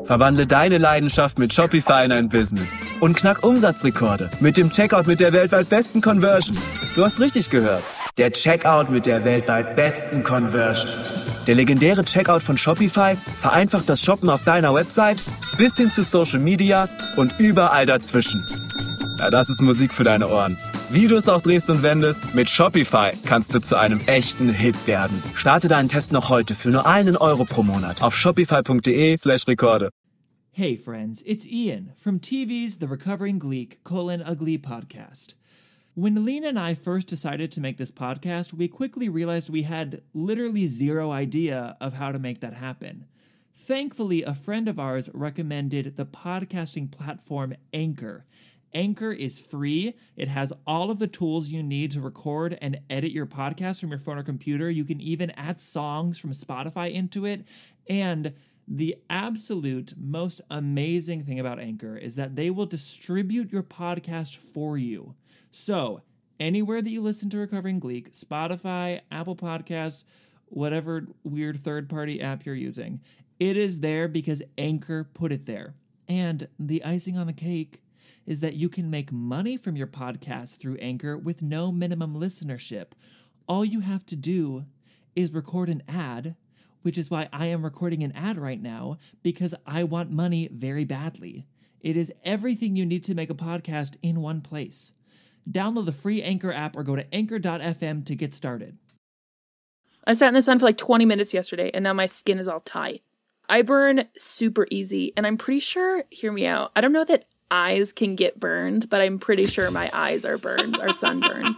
Verwandle deine Leidenschaft mit Shopify in ein Business. Und knack Umsatzrekorde mit dem Checkout mit der weltweit besten Conversion. Du hast richtig gehört. Der Checkout mit der weltweit besten Conversion. Der legendäre Checkout von Shopify vereinfacht das Shoppen auf deiner Website bis hin zu Social Media und überall dazwischen. Ja, das ist Musik für deine Ohren. Wie du es auch drehst und wendest, mit Shopify kannst du zu einem echten Hit werden. Starte deinen Test noch heute für nur €1 pro Monat auf shopify.de/Rekorde. Hey friends, it's Ian from TV's The Recovering Gleek: A Glee podcast. When Lena and I first decided to make this podcast, we quickly realized we had literally zero idea of how to make that happen. Thankfully, a friend of ours recommended the podcasting platform Anchor. Anchor is free. It has all of the tools you need to record and edit your podcast from your phone or computer. You can even add songs from Spotify into it. And the absolute most amazing thing about Anchor is that they will distribute your podcast for you. So, anywhere that you listen to Recovering Gleek, Spotify, Apple Podcasts, whatever weird third-party app you're using, it is there because Anchor put it there. And the icing on the cake is that you can make money from your podcast through Anchor with no minimum listenership. All you have to do is record an ad, which is why I am recording an ad right now, because I want money very badly. It is everything you need to make a podcast in one place. Download the free Anchor app or go to anchor.fm to get started. I sat in the sun for like 20 minutes yesterday, and now my skin is all tight. I burn super easy, and I'm pretty sure, hear me out, I don't know that eyes can get burned, but I'm pretty sure my eyes are burned, are sunburned.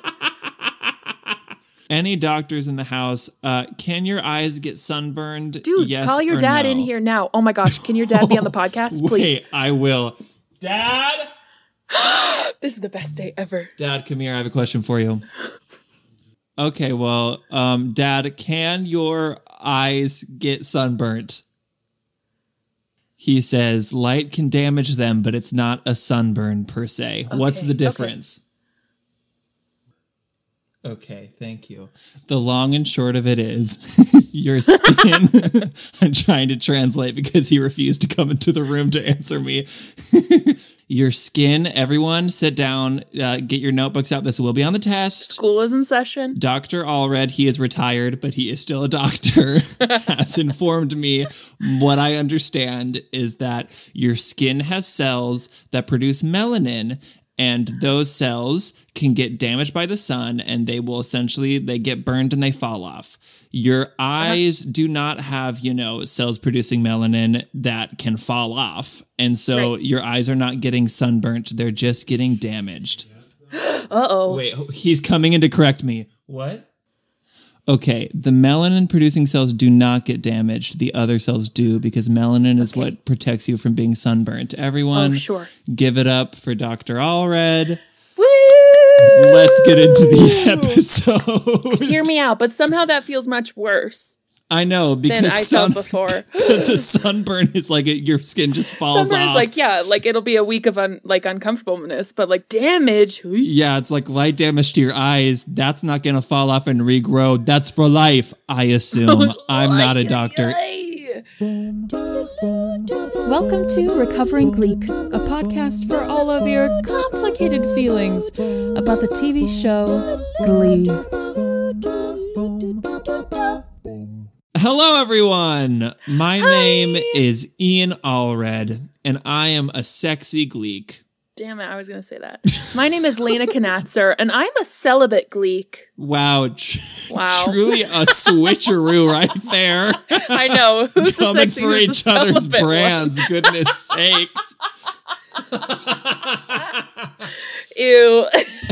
Any doctors in the house, can your eyes get sunburned? Dude, yes, call your dad in here now. Oh my gosh, can your dad be on the podcast, please? Wait, I will. Dad? This is the best day ever. Dad, come here. I have a question for you. Okay, well, Dad, can your eyes get sunburnt? He says light can damage them, but it's not a sunburn per se. Okay, what's the difference? Okay, thank you. The long and short of it is your skin. I'm trying to translate because he refused to come into the room to answer me. Your skin, everyone sit down, get your notebooks out. This will be on the test. School is in session. Dr. Allred, he is retired, but he is still a doctor, has informed me. What I understand is that your skin has cells that produce melanin, and those cells can get damaged by the sun, and they will essentially, they get burned and they fall off. Your eyes do not have, cells producing melanin that can fall off. And so your eyes are not getting sunburnt. They're just getting damaged. Uh-oh. Wait, he's coming in to correct me. What? Okay, the melanin producing cells do not get damaged. The other cells do, because melanin is what protects you from being sunburnt. Everyone, give it up for Dr. Allred. Woo! Let's get into the episode. Hear me out, but somehow that feels much worse. I know, because than I felt before. Because a sunburn is like your skin just falls sunburn off. Sunburn is like it'll be a week of uncomfortableness, but damage. Yeah, it's like light damage to your eyes. That's not going to fall off and regrow. That's for life, I assume. I'm not a doctor. Welcome to Recovering Gleek, a podcast for all of your complicated feelings about the TV show Glee. Hello, everyone. My name is Ian Allred, and I am a sexy Gleek. Damn it, I was going to say that. My name is Lena Knatzer, and I'm a celibate Gleek. Wow. Truly a switcheroo right there. I know. Who's coming the sexy, for who's each the other's brands, one? goodness sakes. Ew.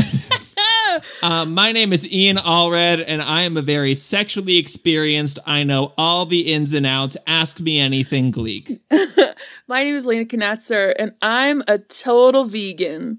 My name is Ian Allred, and I am a very sexually experienced, I know all the ins and outs, ask me anything Gleek. My name is Lena Knatzer, and I'm a total vegan.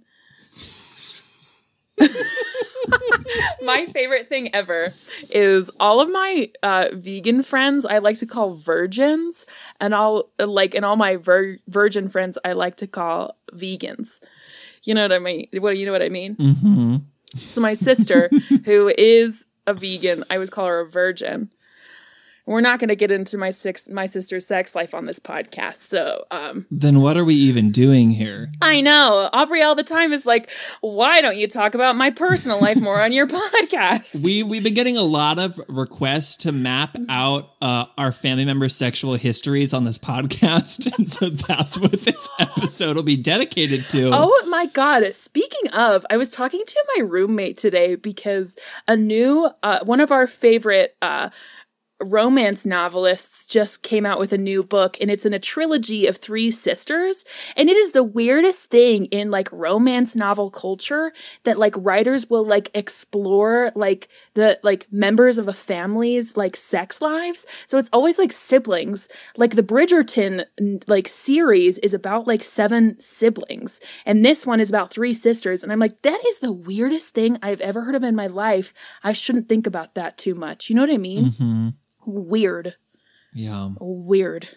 My favorite thing ever is all of my vegan friends I like to call virgins, and all my virgin friends I like to call vegans. You know what I mean? You know what I mean? Mm-hmm. So my sister, who is a vegan, I always call her a virgin. We're not going to get into my sister's sex life on this podcast. So, Then what are we even doing here? I know. Aubrey all the time is like, why don't you talk about my personal life more on your podcast? We've been getting a lot of requests to map out our family members' sexual histories on this podcast. And so that's what this episode will be dedicated to. Oh my God. Speaking of, I was talking to my roommate today because a new, one of our favorite, romance novelists just came out with a new book, and it's in a trilogy of 3 sisters, and it is the weirdest thing in like romance novel culture that like writers will like explore like the like members of a family's like sex lives. So it's always like siblings. Like the Bridgerton like series is about like 7 siblings, and this one is about 3 sisters, and I'm like, that is the weirdest thing I've ever heard of in my life. I shouldn't think about that too much. You know what I mean? Mm-hmm. Weird. Yeah. Weird.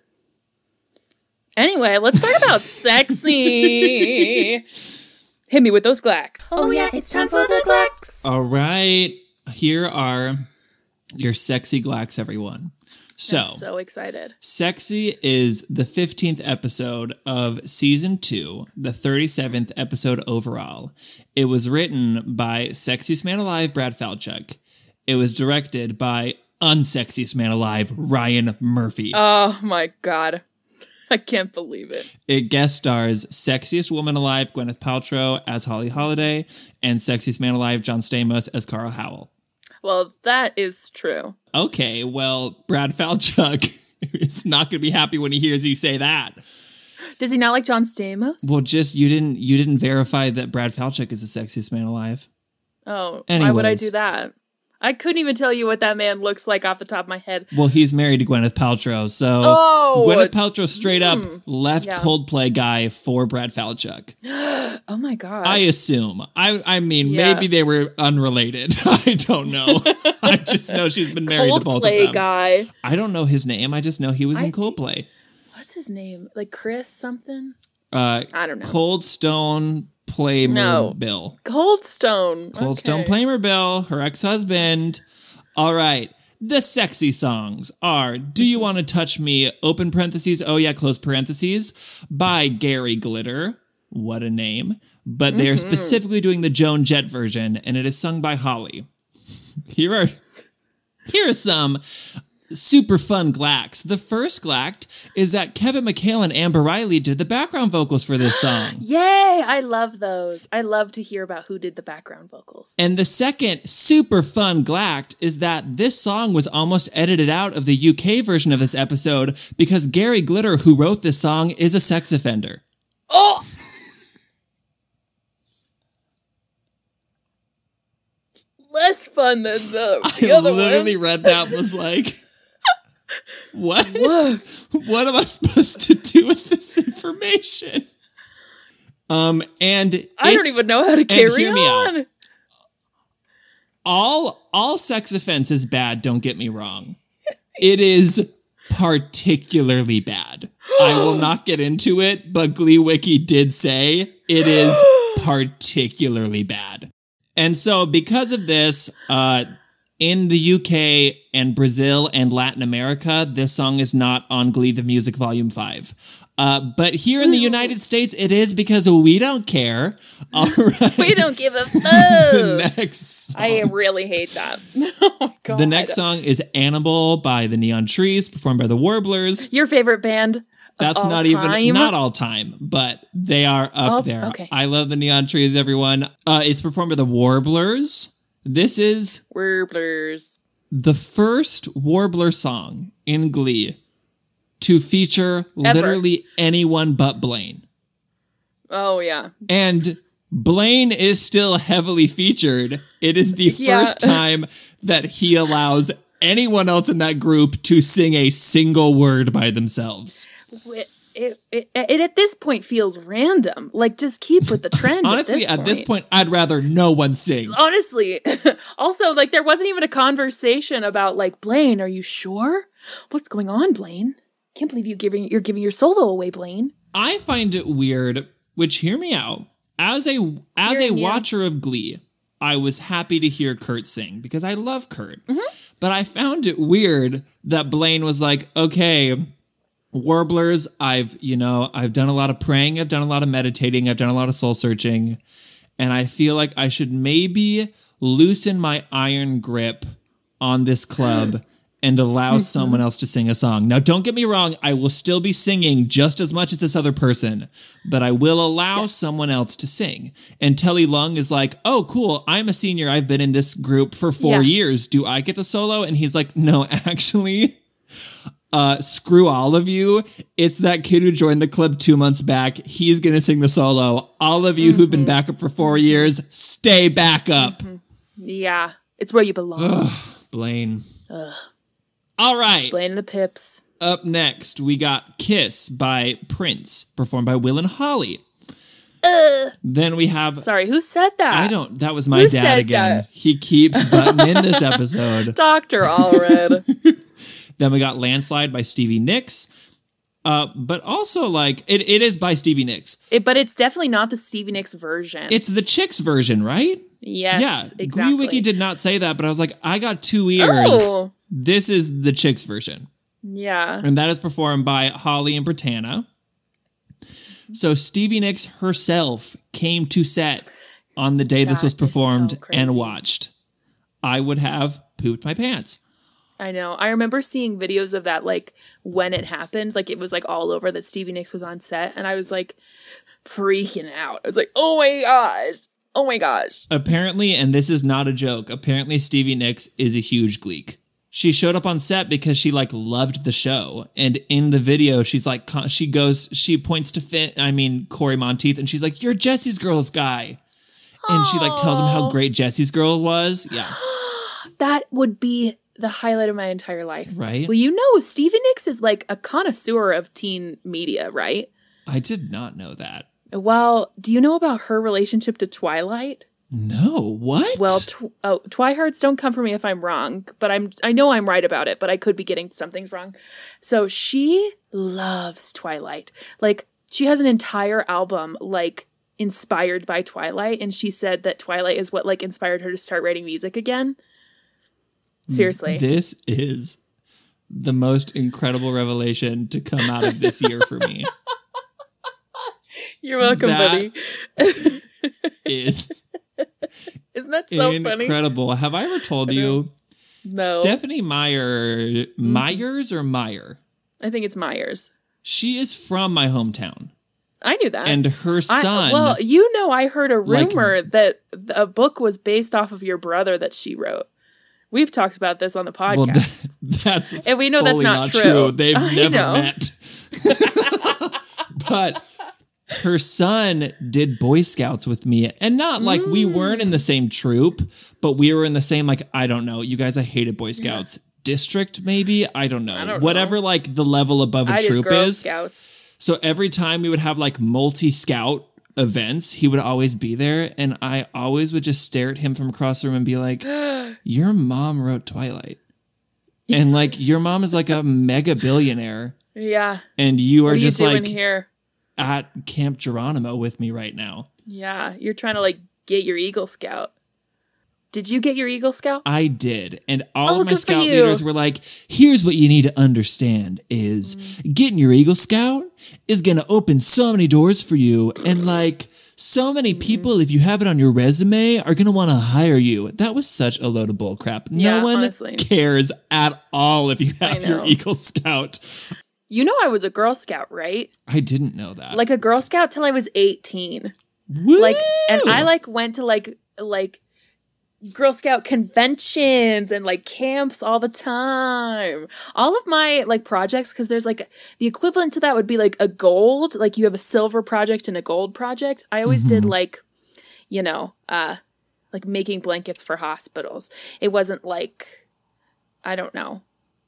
Anyway, let's talk about sexy. Hit me with those glacks. Oh yeah, it's time for the glacks. All right. Here are your sexy glacks, everyone. I'm so excited. Sexy is the 15th episode of season 2, the 37th episode overall. It was written by Sexiest Man Alive, Brad Falchuk. It was directed by Unsexiest Man Alive, Ryan Murphy. Oh my God. I can't believe it. It guest stars Sexiest Woman Alive, Gwyneth Paltrow as Holly Holiday, and Sexiest Man Alive, John Stamos as Carl Howell. Well, that is true. Okay, well, Brad Falchuk is not going to be happy when he hears you say that. Does he not like John Stamos? Well, just you didn't verify that Brad Falchuk is the Sexiest Man Alive. Oh, Anyways. Why would I do that? I couldn't even tell you what that man looks like off the top of my head. Well, he's married to Gwyneth Paltrow, so Gwyneth Paltrow straight up left Coldplay guy for Brad Falchuk. Oh my God. I assume. I mean, maybe they were unrelated. I don't know. I just know she's been married to both of them. Coldplay guy. I don't know his name. I just know he was in Coldplay. What's his name? Like Chris something? I don't know. Cold Stone Bill. Cold Stone. Cold Stone Bill, her ex-husband. All right. The sexy songs are Do You Want to Touch Me, open parentheses, oh yeah, close parentheses, by Gary Glitter. What a name. But they are specifically doing the Joan Jett version, and it is sung by Holly. Here are some super fun glacks. The first glack is that Kevin McHale and Amber Riley did the background vocals for this song. Yay! I love those. I love to hear about who did the background vocals. And the second super fun glack is that this song was almost edited out of the UK version of this episode because Gary Glitter, who wrote this song, is a sex offender. Oh! Less fun than the other one. I literally read that and was like, what? What am I supposed to do with this information? And I don't even know how to carry on. All sex offense is bad, don't get me wrong. It is particularly bad. I will not get into it, but Glee Wiki did say it is particularly bad. And so because of this, in the UK and Brazil and Latin America, this song is not on Glee the Music Volume 5. But here in the United States, it is because we don't care. All right. We don't give a fuck. Next song. I really hate that. Oh my God. The next song is Animal by the Neon Trees, performed by the Warblers. Your favorite band? That's not all time, but they are up there. Okay. I love the Neon Trees, everyone. It's performed by the Warblers. This is Warblers. The first Warbler song in Glee to feature literally anyone but Blaine. Oh, yeah. And Blaine is still heavily featured. It is the first time that he allows anyone else in that group to sing a single word by themselves. It at this point feels random. Like, just keep with the trend. Honestly, at this point, I'd rather no one sing. Honestly. Also, like, there wasn't even a conversation about, like, Blaine, are you sure? What's going on, Blaine? Can't believe you're giving your solo away, Blaine. I find it weird, which, hear me out, as a watcher of Glee, I was happy to hear Kurt sing because I love Kurt. Mm-hmm. But I found it weird that Blaine was like, okay, Warblers, I've done a lot of praying, I've done a lot of meditating, I've done a lot of soul searching, and I feel like I should maybe loosen my iron grip on this club and allow someone else to sing a song. Now, don't get me wrong, I will still be singing just as much as this other person, but I will allow someone else to sing. And Telly Lung is like, oh, cool, I'm a senior, I've been in this group for 4 years. Do I get the solo? And he's like, no, actually, screw all of you. It's that kid who joined the club 2 months back. He's going to sing the solo. All of you who've been back up for 4 years, stay back up. Yeah, it's where you belong. Ugh, Blaine. Ugh. All right. Blaine and the Pips. Up next, we got Kiss by Prince, performed by Will and Holly. Then we have... Sorry, who said that? That was my dad again. That? He keeps butting in this episode. Dr. Allred. Then we got Landslide by Stevie Nicks. But also, like, it is by Stevie Nicks. But it's definitely not the Stevie Nicks version. It's the Chicks version, right? Yes, yeah, exactly. Glee Wiki did not say that, but I was like, I got 2 ears. Oh. This is the Chicks version. Yeah. And that is performed by Holly and Britannia. So Stevie Nicks herself came to set on the day this was performed and watched. I would have pooped my pants. I know. I remember seeing videos of that, like, when it happened. Like, it was, like, all over that Stevie Nicks was on set. And I was, like, freaking out. I was like, oh, my gosh. Oh, my gosh. Apparently, and this is not a joke, apparently Stevie Nicks is a huge gleek. She showed up on set because she, like, loved the show. And in the video, she's like, she points to Corey Monteith, and she's like, you're Jesse's Girls guy. And she, like, tells him how great Jesse's Girl was. Yeah. That would be the highlight of my entire life. Right? Well, you know, Stevie Nicks is, like, a connoisseur of teen media, right? I did not know that. Well, do you know about her relationship to Twilight? No, what? Well, Twihards, don't come for me if I'm wrong, but I know I'm right about it, but I could be getting some things wrong. So she loves Twilight. Like, she has an entire album, like, inspired by Twilight, and she said that Twilight is what, like, inspired her to start writing music again. Seriously. This is the most incredible revelation to come out of this year for me. You're welcome, buddy. Isn't that so funny? Incredible. Have I ever told you? No. Stephenie Myers or Meyer? I think it's Myers. She is from my hometown. I knew that. And her son... I heard a rumor that a book was based off of your brother that she wrote. We've talked about this on the podcast. Well, that's and we know that's not true. They've never met. But... her son did Boy Scouts with me, and not like we weren't in the same troop, but we were in the same, like, I don't know, you guys, I hated Boy Scouts. District, maybe? I don't know. Whatever, like, the level above a troop Girl is. Scouts. So every time we would have, like, multi-scout events, he would always be there, and I always would just stare at him from across the room and be like, your mom wrote Twilight. And, like, your mom is, like, a mega billionaire. Yeah. And you are just, like... here? At Camp Geronimo with me right now. Yeah, you're trying to, like, get your Eagle Scout. Did you get your Eagle Scout? I did. And all of my scout leaders were like, here's what you need to understand is getting your Eagle Scout is going to open so many doors for you. And, like, so many people, if you have it on your resume, are going to want to hire you. That was such a load of bull crap. Yeah, no one honestly cares at all if you have your Eagle Scout. You know I was a Girl Scout, right? I didn't know that. Like a Girl Scout till I was 18. Woo! Like, and I like went to like Girl Scout conventions and like camps all the time. All of my like projects, because there's like the equivalent to that would be like a gold, like you have a silver project and a gold project. I always did like, you know, like making blankets for hospitals. It wasn't like, I don't know.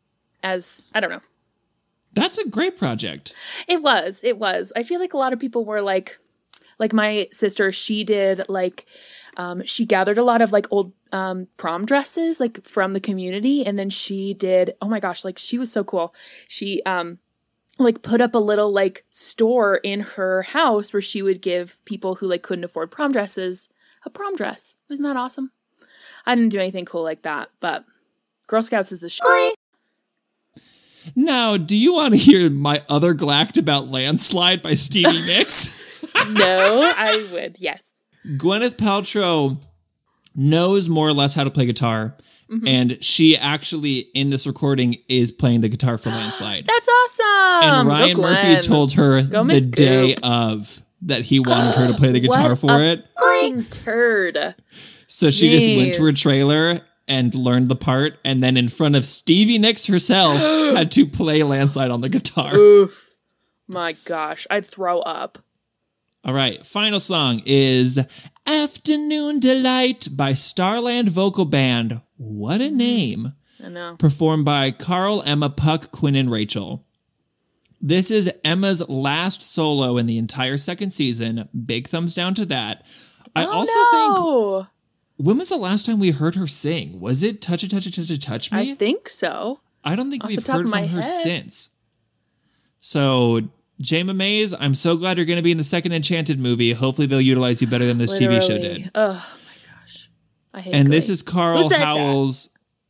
That's a great project. It was. I feel like a lot of people were like my sister, she did like, she gathered a lot of like old prom dresses like from the community. And then she did, oh my gosh, like she was so cool. She like put up a little like store in her house where she would give people who like couldn't afford prom dresses a prom dress. Isn't that awesome? I didn't do anything cool like that, but Girl Scouts is the shit. Now, do you want to hear my other glact about Landslide by Stevie Nicks? No, I would. Yes. Gwyneth Paltrow knows more or less how to play guitar. And she actually, in this recording, is playing the guitar for Landslide. That's awesome. And Ryan Murphy told her the day of that he wanted her to play the guitar for it. Fucking turd. So she just went to her trailer and learned the part, and then in front of Stevie Nicks herself had to play Landslide on the guitar. Oof. My gosh, I'd throw up. All right, final song is Afternoon Delight by Starland Vocal Band. What a name. I know. Performed by Carl, Emma, Puck, Quinn, and Rachel. This is Emma's last solo in the entire second season. Big thumbs down to that. I think, when was the last time we heard her sing? Was it Touch It, Touch It, Touch It, Touch Me? I think so. I don't think we've heard from her since. So, Jayma Mays, I'm so glad you're going to be in the second Enchanted movie. Hopefully they'll utilize you better than this TV show did. Oh my gosh. I hate And Glee. this is Carl Howell's...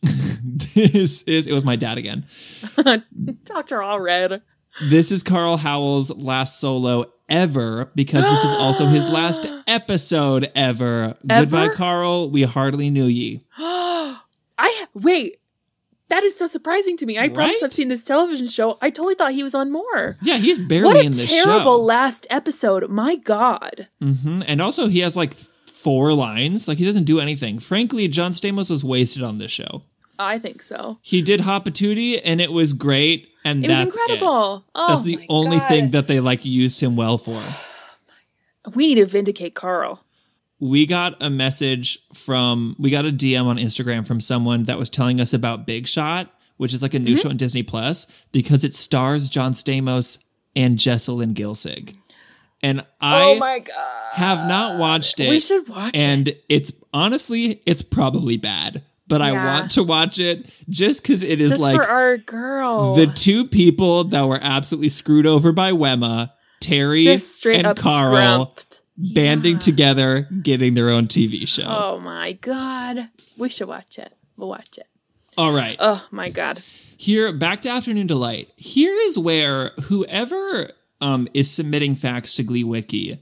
It was my dad again. Dr. Allred. This is Carl Howell's last solo ever, because this is also his last episode ever. Goodbye, Carl. We hardly knew ye. Wait. That is so surprising to me. I promise I've seen this television show. I totally thought he was on more. Yeah, he's barely in this show. What a terrible last episode. My God. Mm-hmm. And also, he has like 4 lines. Like, he doesn't do anything. Frankly, John Stamos was wasted on this show. I think so. He did Hopatootie, and it was great. And that's was incredible. Oh, that's the only thing that they like used him well for. We need to vindicate Carl. We got a message we got a DM on Instagram from someone that was telling us about Big Shot, which is like a new show on Disney Plus, because it stars John Stamos and Jessalyn Gilsig. And I have not watched it. We should watch it. And it's probably bad. But I want to watch it just because it is just like for our girl. The 2 people that were absolutely screwed over by Wemma, Terry and Carl, banding together, getting their own TV show. Oh my God. We should watch it. We'll watch it. All right. Oh my God. Here, back to Afternoon Delight. Here is where whoever is submitting facts to Glee Wiki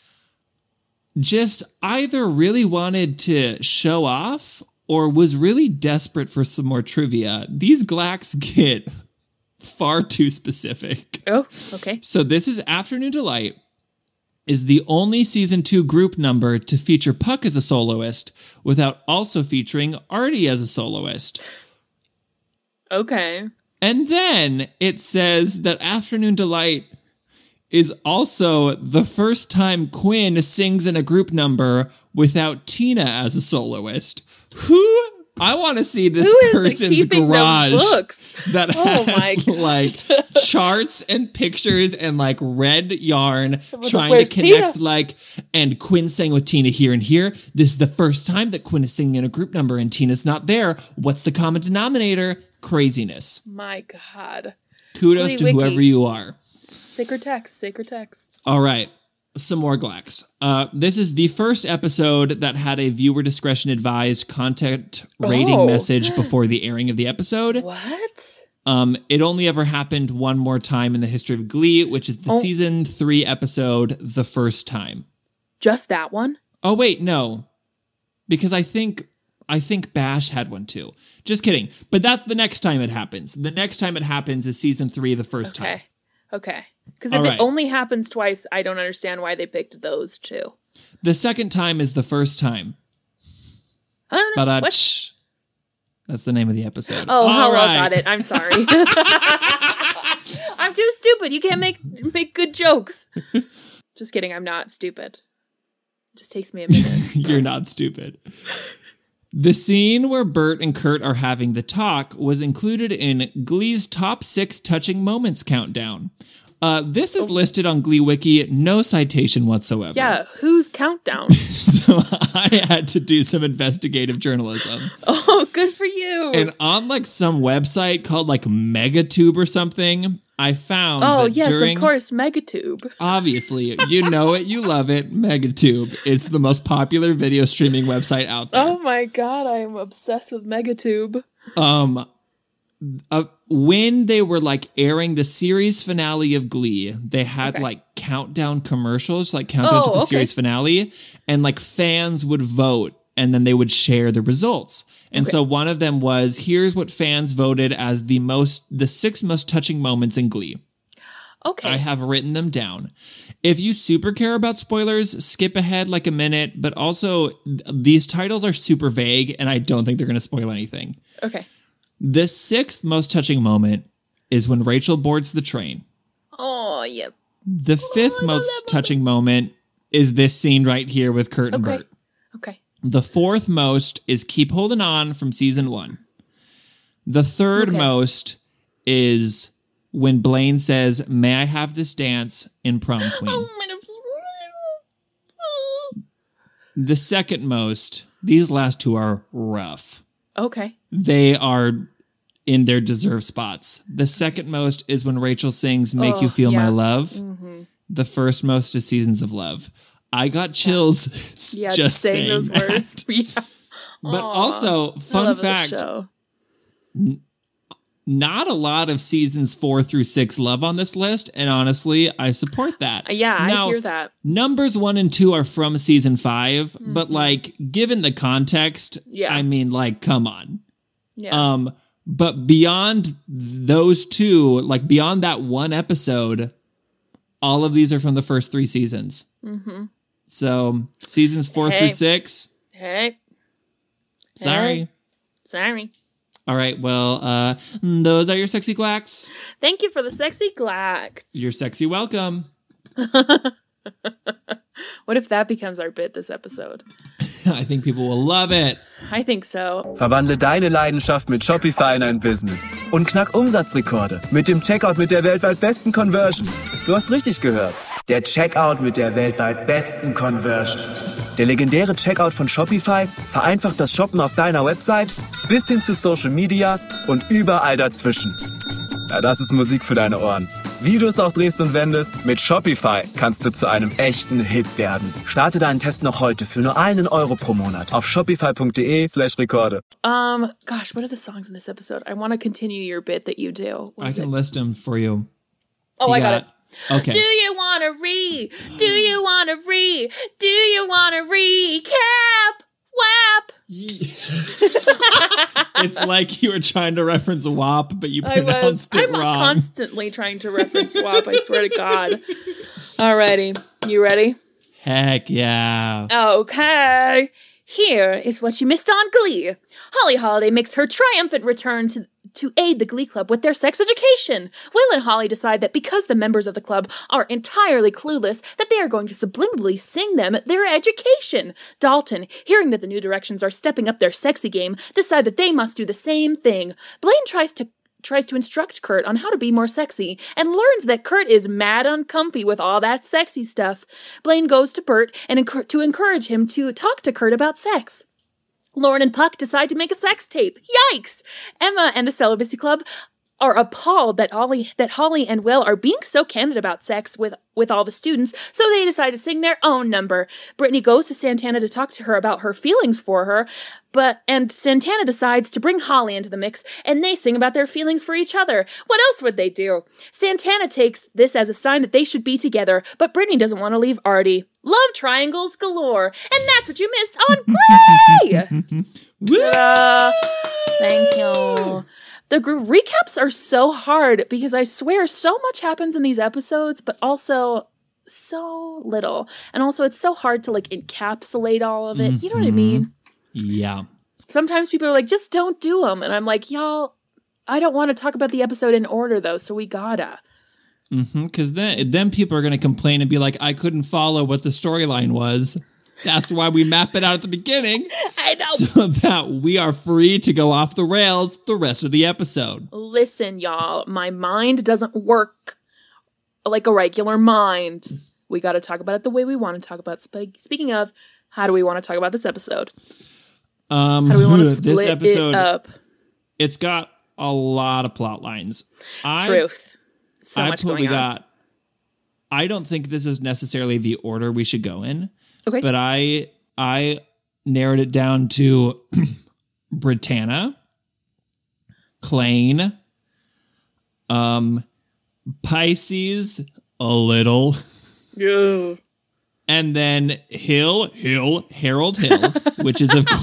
just either really wanted to show off or was really desperate for some more trivia. These glacks get far too specific. Oh, okay. So this is Afternoon Delight is the only season 2 group number to feature Puck as a soloist without also featuring Artie as a soloist. Okay. And then it says that Afternoon Delight is also the first time Quinn sings in a group number without Tina as a soloist. I want to see this person's garage that has like charts and pictures and like red yarn trying to connect Tina? And Quinn sang with Tina here and here. This is the first time that Quinn is singing in a group number and Tina's not there. What's the common denominator? Craziness. My God. Kudos to whoever you are. Sacred texts. All right. Some more glacks. This is the first episode that had a viewer discretion advised content rating message before the airing of the episode. What? It only ever happened one more time in the history of Glee, which is the season 3 episode, The First Time. Just that one? Oh, wait, no. Because I think Bash had one too. Just kidding. But that's the next time it happens. The next time it happens is season 3, The First Time. Okay. Because if it only happens twice, I don't understand why they picked those 2. The second time is The First Time. What? That's the name of the episode. Oh, hello, got it. I'm sorry. I'm too stupid. You can't make good jokes. Just kidding. I'm not stupid. It just takes me a minute. You're not stupid. The scene where Bert and Kurt are having the talk was included in Glee's top 6 touching moments countdown. This is listed on Glee Wiki, no citation whatsoever. Yeah, whose countdown? So I had to do some investigative journalism. Oh, good for you. And on like some website called like Megatube or something, I found Oh, that yes, during... of course, Megatube. Obviously, you know it, you love it, Megatube. It's the most popular video streaming website out there. Oh my god, I am obsessed with Megatube. When they were like airing the series finale of Glee, they had like countdown commercials, like countdown to the series finale, and like fans would vote and then they would share the results. And so one of them was, here's what fans voted as the 6 most touching moments in Glee. Okay. I have written them down. If you super care about spoilers, skip ahead like a minute, but also these titles are super vague and I don't think they're going to spoil anything. Okay. The 6th most touching moment is when Rachel boards the train. Oh, yep. The 5th most touching moment is this scene right here with Kurt and Bert. Okay. The 4th most is Keep Holding On from season 1. The 3rd most is when Blaine says, may I have this dance in Prom Queen. The 2nd most, these last 2 are rough. Okay. They are in their deserved spots. The 2nd most is when Rachel sings Make You Feel My Love. Mm-hmm. The 1st most is Seasons of Love. I got chills just saying those words. Yeah. But also, fun fact, not a lot of seasons 4 through 6 love on this list, and honestly, I support that. Yeah, now, I hear that. Numbers 1 and 2 are from season 5, but like, given the context, I mean, like, come on. Yeah. But beyond those 2, like beyond that one episode, all of these are from the first 3 seasons. Mm-hmm. So seasons 4 through 6. Sorry. All right. Well, those are your sexy glacks. Thank you for the sexy glacks. You're sexy welcome. What if that becomes our bit this episode? I think people will love it. I think so. Verwandle deine Leidenschaft mit Shopify in ein Business. Und knack Umsatzrekorde mit dem Checkout mit der weltweit besten Conversion. Du hast richtig gehört. Der Checkout mit der weltweit besten Conversion. Der legendäre Checkout von Shopify vereinfacht das Shoppen auf deiner Website bis hin zu Social Media und überall dazwischen. Ja, das ist Musik für deine Ohren. Wie du es auch drehst und wendest, mit Shopify kannst du zu einem echten Hit werden. Starte deinen Test noch heute für nur €1 pro Monat auf shopify.de/Rekorde. Gosh, what are the songs in this episode? I want to continue your bit that you do. I can list them for you. Oh, I got it. Okay. Do you want to Do you want to Do you want to recap? WAP. It's like you were trying to reference WAP, but you pronounced it wrong. I'm constantly trying to reference WAP, I swear to God. Alrighty. You ready? Heck yeah. Okay. Here is what you missed on Glee. Holly Holiday makes her triumphant return to aid the Glee Club with their sex education. Will and Holly decide that because the members of the club are entirely clueless, that they are going to subliminally sing them their education. Dalton, hearing that the New Directions are stepping up their sexy game, decide that they must do the same thing. Blaine tries to instruct Kurt on how to be more sexy, and learns that Kurt is mad uncomfy with all that sexy stuff. Blaine goes to Bert to encourage him to talk to Kurt about sex. Lauren and Puck decide to make a sex tape. Yikes! Emma and the Celibacy Club are appalled that Holly and Will are being so candid about sex with all the students, so they decide to sing their own number. Brittany goes to Santana to talk to her about her feelings for her, and Santana decides to bring Holly into the mix, and they sing about their feelings for each other. What else would they do? Santana takes this as a sign that they should be together, but Brittany doesn't want to leave Artie. Love triangles galore, and that's what you missed on Glee! Thank you. The recaps are so hard because I swear so much happens in these episodes, but also so little. And also it's so hard to like encapsulate all of it. You know what I mean? Yeah. Sometimes people are like, just don't do them. And I'm like, y'all, I don't want to talk about the episode in order though, so we gotta. Because then people are going to complain and be like, I couldn't follow what the storyline was. That's why we map it out at the beginning. I know. So that we are free to go off the rails the rest of the episode. Listen, y'all, my mind doesn't work like a regular mind. We got to talk about it the way we want to talk about it. Speaking of, how do we want to talk about this episode? How do we want to split it up? It's got a lot of plot lines. Truth. So much going on. I don't think this is necessarily the order we should go in. Okay. But I narrowed it down to Britannia, Klaine, Pisces, a little. Ew. And then Harold Hill, which is of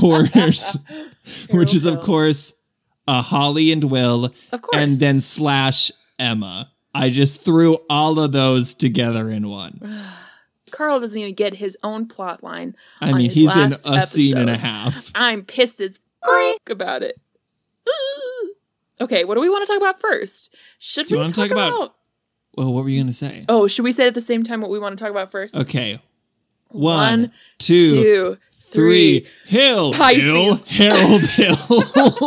course, Holly and Will, of course, and then / Emma. I just threw all of those together in one. Carl doesn't even get his own plot line. I mean, he's in a scene and a half. I'm pissed as about it. Okay, what do we want to talk about first? Should we talk about? Well, what were you going to say? Oh, should we say at the same time what we want to talk about first? Okay. 1, 2, 3. Hill. Pisces. Hill. Harold Hill.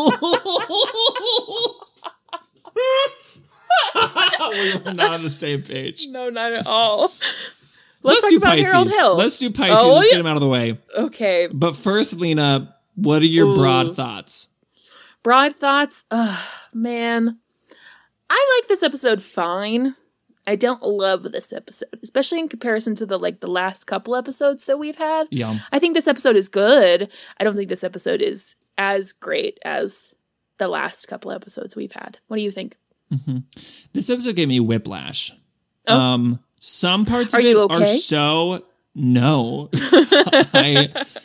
We were not on the same page. No, not at all. Let's talk do about Pisces. Harold Hill. Let's do Pisces. Let's get him out of the way. Okay. But first, Lena, what are your broad thoughts? Broad thoughts? Man. I like this episode fine. I don't love this episode, especially in comparison to the last couple episodes that we've had. Yeah. I think this episode is good. I don't think this episode is as great as the last couple episodes we've had. What do you think? Mm-hmm. This episode gave me whiplash. Oh. Some parts of it are so... No. I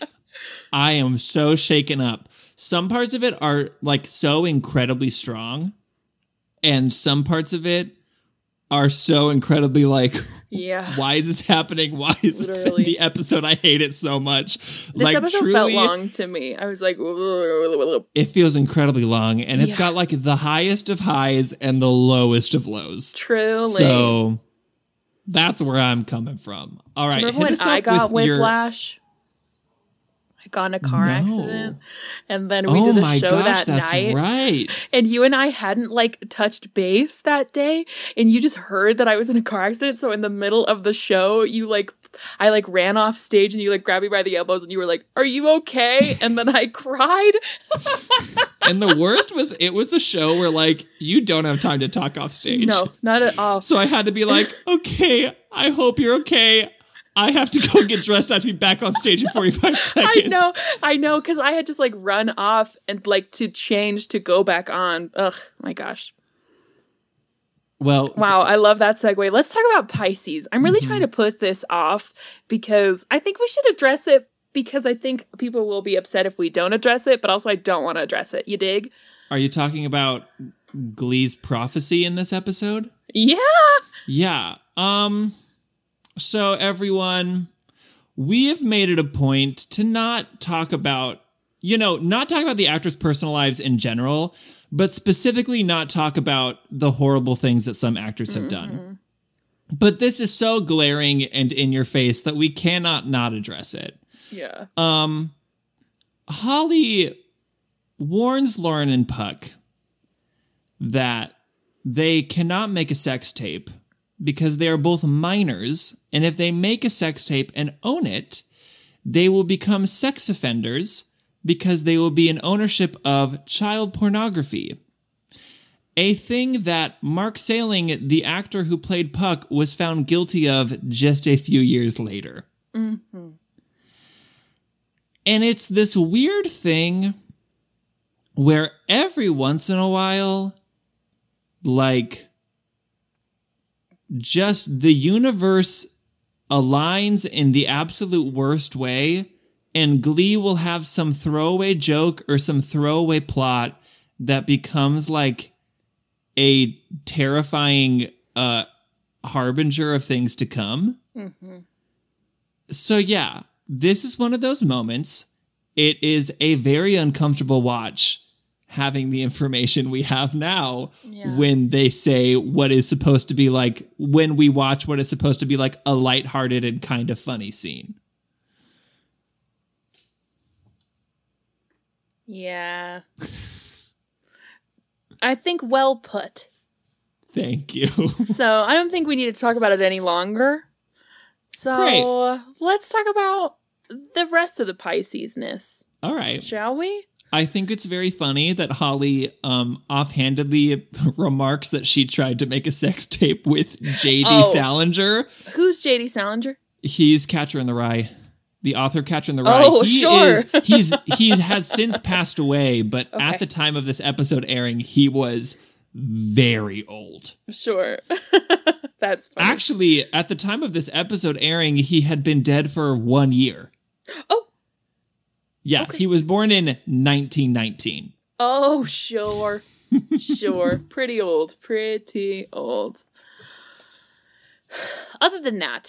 am so shaken up. Some parts of it are so incredibly strong. And some parts of it are so incredibly yeah. Why is this happening? Why is this in the episode? I hate it so much. This episode truly, felt long to me. I was like, it feels incredibly long, and it's got the highest of highs and the lowest of lows. Truly. So that's where I'm coming from. All right. Remember when I got whiplash? I got in a car accident, and then we did a show that night. Right. And you and I hadn't touched base that day, and you just heard that I was in a car accident. So in the middle of the show, I ran off stage, and you grabbed me by the elbows, and you were like, "Are you okay?" And then I cried. And the worst was, it was a show where you don't have time to talk off stage. No, not at all. So I had to be okay, I hope you're okay. I have to go get dressed. I have to be back on stage in 45 seconds. I know, because I had just run off and to change to go back on. Ugh, my gosh. Well, wow, I love that segue. Let's talk about Pisces. I'm really trying to put this off because I think we should address it, because I think people will be upset if we don't address it, but also I don't want to address it. You dig? Are you talking about Glee's prophecy in this episode? Yeah. Yeah. So everyone, we have made it a point to not talk about, not talk about the actors' personal lives in general, but specifically not talk about the horrible things that some actors have done. But this is so glaring and in your face that we cannot not address it. Yeah. Holly warns Lauren and Puck that they cannot make a sex tape because they are both minors, and if they make a sex tape and own it, they will become sex offenders because they will be in ownership of child pornography. A thing that Mark Salling, the actor who played Puck, was found guilty of just a few years later. Mm-hmm. And it's this weird thing where every once in a while, just the universe aligns in the absolute worst way, and Glee will have some throwaway joke or some throwaway plot that becomes a terrifying harbinger of things to come. Mm-hmm. So yeah, this is one of those moments. It is a very uncomfortable watch, having the information we have now, when they say what is supposed to be when we watch what is supposed to be a lighthearted and kind of funny scene. Yeah. I think well put. Thank you. So I don't think we need to talk about it any longer. So Great. Let's talk about the rest of the Pisces-ness. All right. Shall we? I think it's very funny that Holly offhandedly remarks that she tried to make a sex tape with J.D. Salinger. Who's J.D. Salinger? He's Catcher in the Rye. The author Catcher in the Rye. Oh, sure. He has since passed away, but at the time of this episode airing, he was very old. Sure. That's funny. Actually, at the time of this episode airing, he had been dead for 1 year. Oh. Yeah, Okay. He was born in 1919. Oh, sure. Sure. Pretty old. Pretty old. Other than that,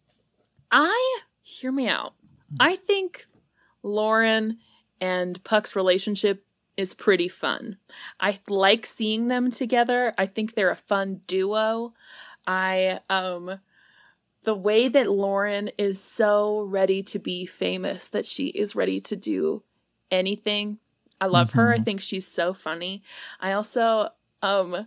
hear me out. I think Lauren and Puck's relationship is pretty fun. I like seeing them together. I think they're a fun duo. The way that Lauren is so ready to be famous that she is ready to do anything. I love her. I think she's so funny. I also, I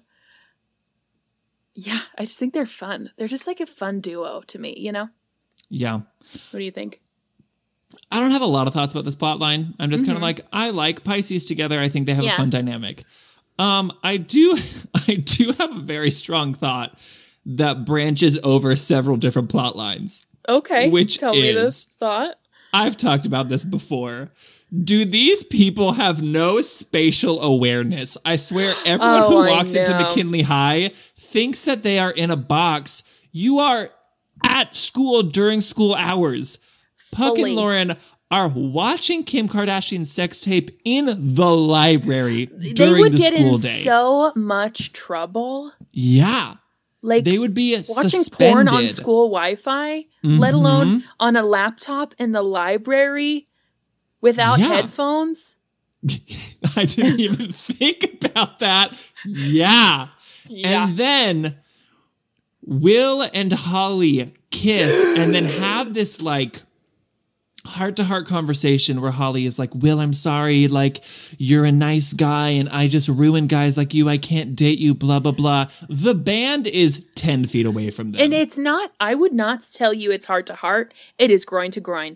just think they're fun. They're just like a fun duo to me, you know? Yeah. What do you think? I don't have a lot of thoughts about this plot line. I'm just kind of like, I like Pisces together. I think they have a fun dynamic. I do have a very strong thought that branches over several different plot lines. Okay, which tell me this thought. I've talked about this before. Do these people have no spatial awareness? I swear everyone who walks into McKinley High thinks that they are in a box. You are at school during school hours. Puck and Lauren are watching Kim Kardashian's sex tape in the library during the school day. They would get in so much trouble. Yeah. Like, they would be watching suspended. porn on school Wi-Fi, let alone on a laptop in the library without headphones. I didn't even think about that. Yeah. And then Will and Holly kiss and then have this like heart-to-heart conversation where Holly is like, Will, I'm sorry, like, you're a nice guy and I just ruin guys like you. I can't date you, blah, blah, blah. The band is 10 feet away from them. And it's not, I would not tell you it's heart-to-heart. It is groin to groin.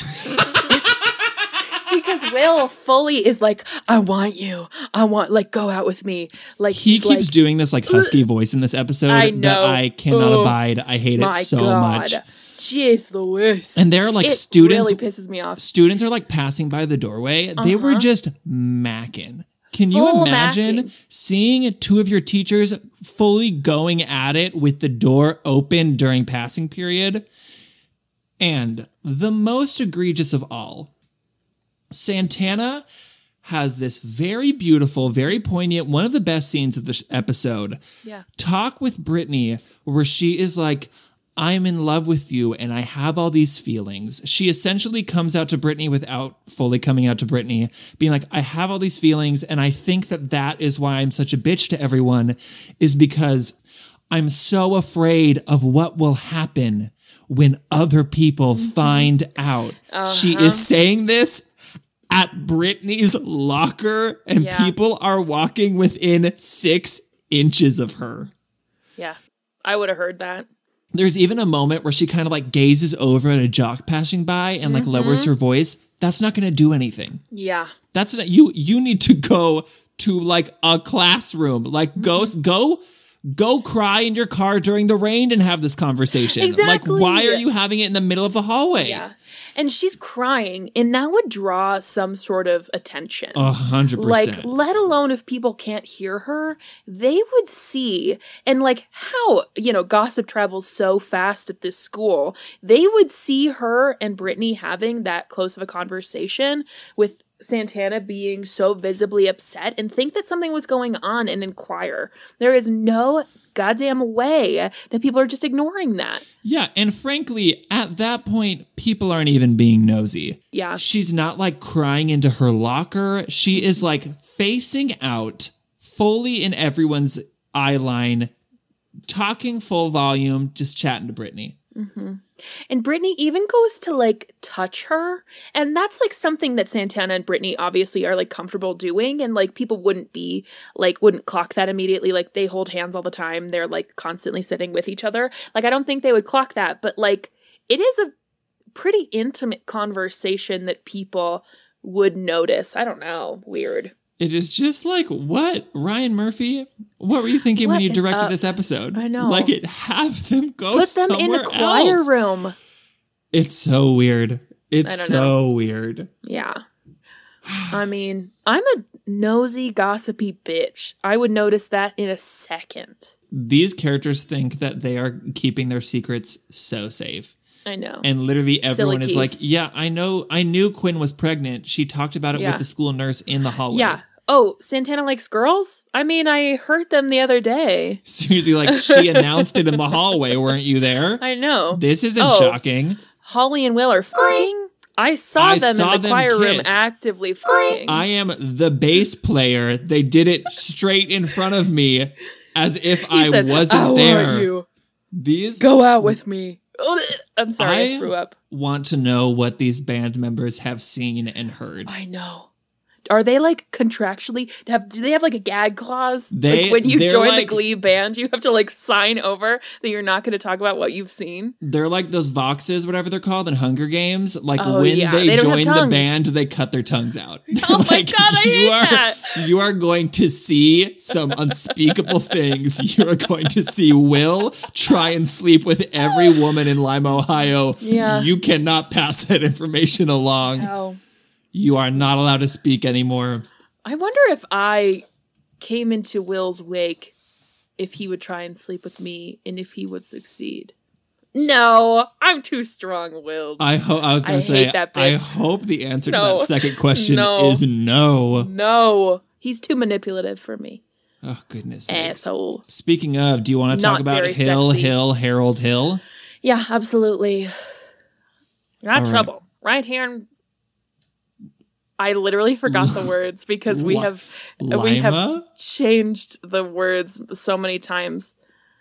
Because Will fully is like, I want you. I want, like, go out with me. Like he keeps like, doing this like husky voice in this episode that I cannot abide. I hate it so much. Jeez Louise. And there are like it students. Really pisses me off. Students are like passing by the doorway. They were just macking. Can you imagine seeing two of your teachers fully going at it with the door open during passing period? And the most egregious of all, Santana has this very beautiful, very poignant, one of the best scenes of this episode. Yeah. Talk with Brittany, where she is like, I'm in love with you and I have all these feelings. She essentially comes out to Brittany without fully coming out to Brittany, being like, I have all these feelings and I think that that is why I'm such a bitch to everyone, is because I'm so afraid of what will happen when other people find out. She is saying this at Brittany's locker and people are walking within 6 inches of her. Yeah, I would have heard that. There's even a moment where she kind of like gazes over at a jock passing by and like lowers her voice. That's not going to do anything. Yeah. That's not, you need to go to like a classroom, like go cry in your car during the rain and have this conversation. Exactly. Like, why are you having it in the middle of the hallway? Yeah. And she's crying, and that would draw some sort of attention. 100%. Like, let alone if people can't hear her, they would see, and like how, gossip travels so fast at this school, they would see her and Brittany having that close of a conversation with Santana being so visibly upset and think that something was going on and inquire. There is no goddamn way that people are just ignoring that. Yeah, and frankly, at that point, people aren't even being nosy. Yeah. She's not like crying into her locker. She is like facing out fully in everyone's eye line, talking full volume, just chatting to Brittany. Mm-hmm. And Brittany even goes to like touch her, and that's like something that Santana and Brittany obviously are like comfortable doing, and like people wouldn't clock that immediately. Like they hold hands all the time, they're like constantly sitting with each other. Like I don't think they would clock that, but like it is a pretty intimate conversation that people would notice. I don't know. Weird. It is just like, what? Ryan Murphy? What were you thinking when you directed this episode? I know. Like, have them go Put them in a choir room. It's so weird. It's so weird. Yeah. I mean, I'm a nosy, gossipy bitch. I would notice that in a second. These characters think that they are keeping their secrets so safe. I know. And literally everyone is like, geese. yeah, I knew Quinn was pregnant. She talked about it with the school nurse in the hallway. Yeah. Oh, Santana likes girls? I mean, I heard them the other day. Seriously, like, she announced it in the hallway. Weren't you there? I know. This isn't shocking. Holly and Will are fucking. I saw them in the choir room actively fucking. I am the bass player. They did it straight in front of me as if I wasn't there. Want you. These go out with me. I'm sorry, I threw up. Want to know what these band members have seen and heard. I know. Are they like contractually do they have like a gag clause? Like when you join the Glee band, you have to like sign over that you're not going to talk about what you've seen? They're like those Voxes, whatever they're called in Hunger Games. Like they join the band, they cut their tongues out. Oh my God, I hate that. You are going to see some unspeakable things. You are going to see Will try and sleep with every woman in Lima, Ohio. Yeah. You cannot pass that information along. Oh. You are not allowed to speak anymore. I wonder if I came into Will's wake, if he would try and sleep with me and if he would succeed. No, I'm too strong-willed. I was going to say, hate that bitch. I hope the answer to that second question is no. No, he's too manipulative for me. Oh, goodness. Asshole. Speaking of, do you want to talk about Harold Hill? Yeah, absolutely. Not trouble. Right here in... I literally forgot the words because we have changed the words so many times.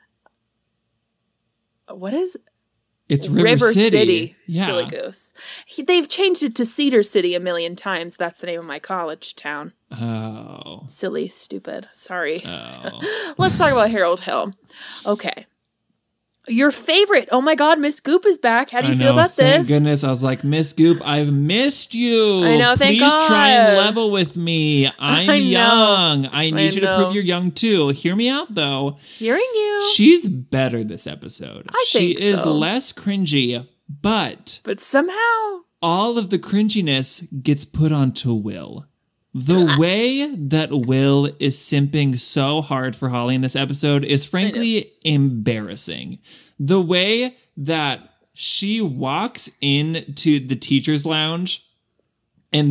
What is It's River City. Yeah. Silly goose. They've changed it to Cedar City a million times. That's the name of my college town. Oh. Silly, stupid. Sorry. Oh. Let's talk about Harold Hill. Okay. Your favorite. Oh my God, Miss Goop is back. How do you feel about this? Thank goodness. I was like, Miss Goop, I've missed you. I know, thank God. Please try and level with me. I'm young. I need you to prove you're young too. Hear me out though. Hearing you. She's better this episode. She is less cringy, but somehow all of the cringiness gets put onto Will. The way that Will is simping so hard for Holly in this episode is frankly embarrassing. The way that she walks into the teacher's lounge and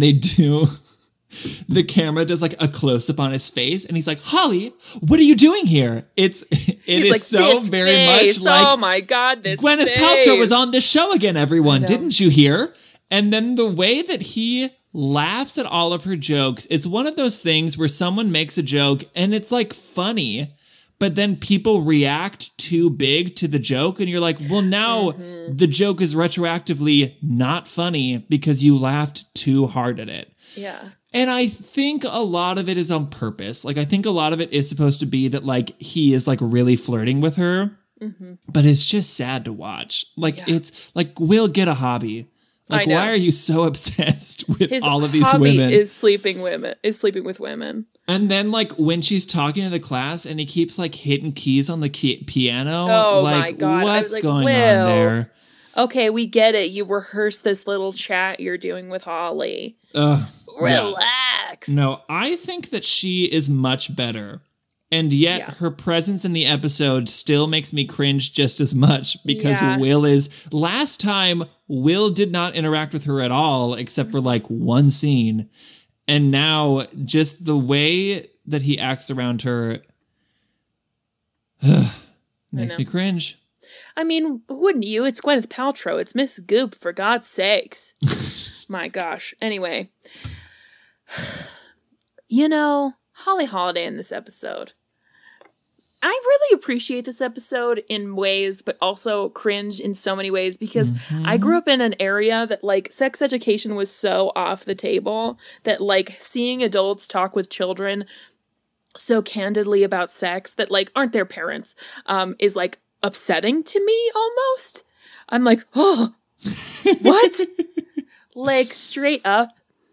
the camera does like a close-up on his face and he's like, Holly, what are you doing here? It is like, so very face. much like, oh my God, this Gwyneth face. Paltrow was on this show again, everyone. Didn't you hear? And then the way that he laughs at all of her jokes. It's one of those things where someone makes a joke and it's like funny, but then people react too big to the joke and you're like, well, now the joke is retroactively not funny because you laughed too hard at it. Yeah. And I think a lot of it is on purpose. Like, I think a lot of it is supposed to be that, like, he is, like, really flirting with her. Mm-hmm. But it's just sad to watch. Like, it's, like, Will, get a hobby. Like, why are you so obsessed with all of these women? His hobby is sleeping with women. And then, like, when she's talking to the class and he keeps, like, hitting keys on the piano. Oh, like, my God. What's like, going on there? Okay, we get it. You rehearsed this little chat you're doing with Holly. Relax. No, I think that she is much better. And yet her presence in the episode still makes me cringe just as much because Will is... Last time, Will did not interact with her at all except for like one scene. And now just the way that he acts around her makes me cringe. I mean, wouldn't you? It's Gwyneth Paltrow. It's Miss Goop, for God's sakes. My gosh. Anyway. You know, Holly Holiday in this episode. I really appreciate this episode in ways, but also cringe in so many ways because I grew up in an area that, like, sex education was so off the table that, like, seeing adults talk with children so candidly about sex that, like, aren't their parents, is, like, upsetting to me almost. I'm like, oh, what? Like, straight up.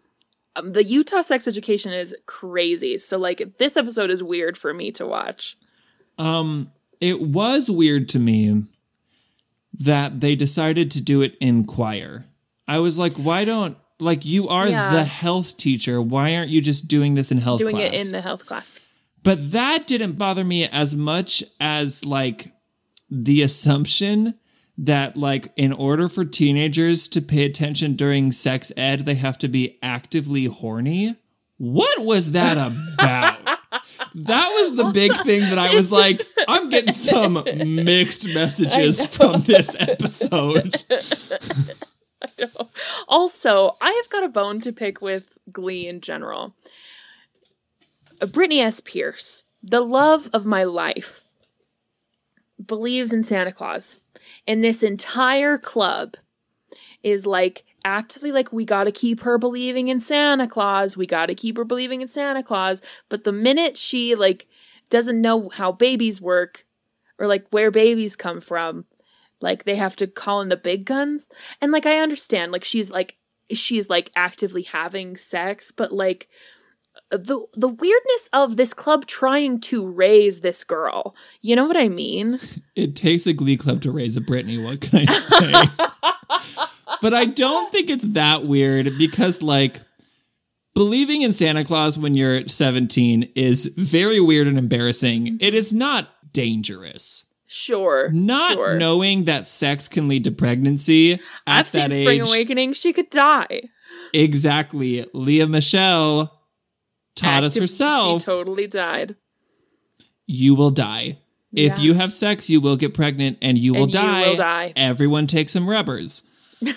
the Utah sex education is crazy. So like this episode is weird for me to watch. It was weird to me that they decided to do it in choir. I was like, why don't, like, you are the health teacher. Why aren't you just doing this in health class? Doing it in the health class. But that didn't bother me as much as, like, the assumption that, like, in order for teenagers to pay attention during sex ed, they have to be actively horny. What was that about? That was the big thing that I was like, I'm getting some mixed messages from this episode. I know. Also, I have got a bone to pick with Glee in general. Brittany S. Pierce, the love of my life, believes in Santa Claus. And this entire club is like actively like, we got to keep her believing in Santa Claus. We got to keep her believing in Santa Claus. But the minute she like doesn't know how babies work or like where babies come from, like they have to call in the big guns. And like, I understand, like she's like actively having sex, but like the weirdness of this club trying to raise this girl. You know what I mean? It takes a Glee club to raise a Brittany. What can I say? But I don't think it's that weird because, like, believing in Santa Claus when you're 17 is very weird and embarrassing. It is not dangerous. Sure. Not knowing that sex can lead to pregnancy at that age. I've seen Spring Awakening. She could die. Exactly. Leah Michelle taught us herself. She totally died. You will die. If you have sex, you will get pregnant and you will die. You will die. Everyone take some rubbers. Could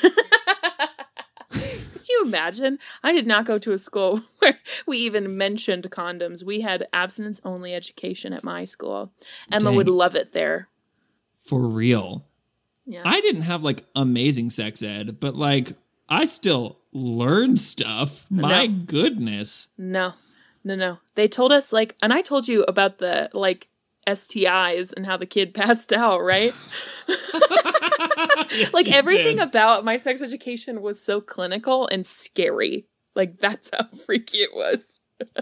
you imagine? I did not go to a school where we even mentioned condoms. We had abstinence-only education at my school. Emma would love it there. For real. Yeah. I didn't have, like, amazing sex ed, but, like, I still learned stuff. My goodness. No. They told us, like, and I told you about the, like, STIs and how the kid passed out, right? Yes, like everything about my sex education was so clinical and scary. Like that's how freaky it was.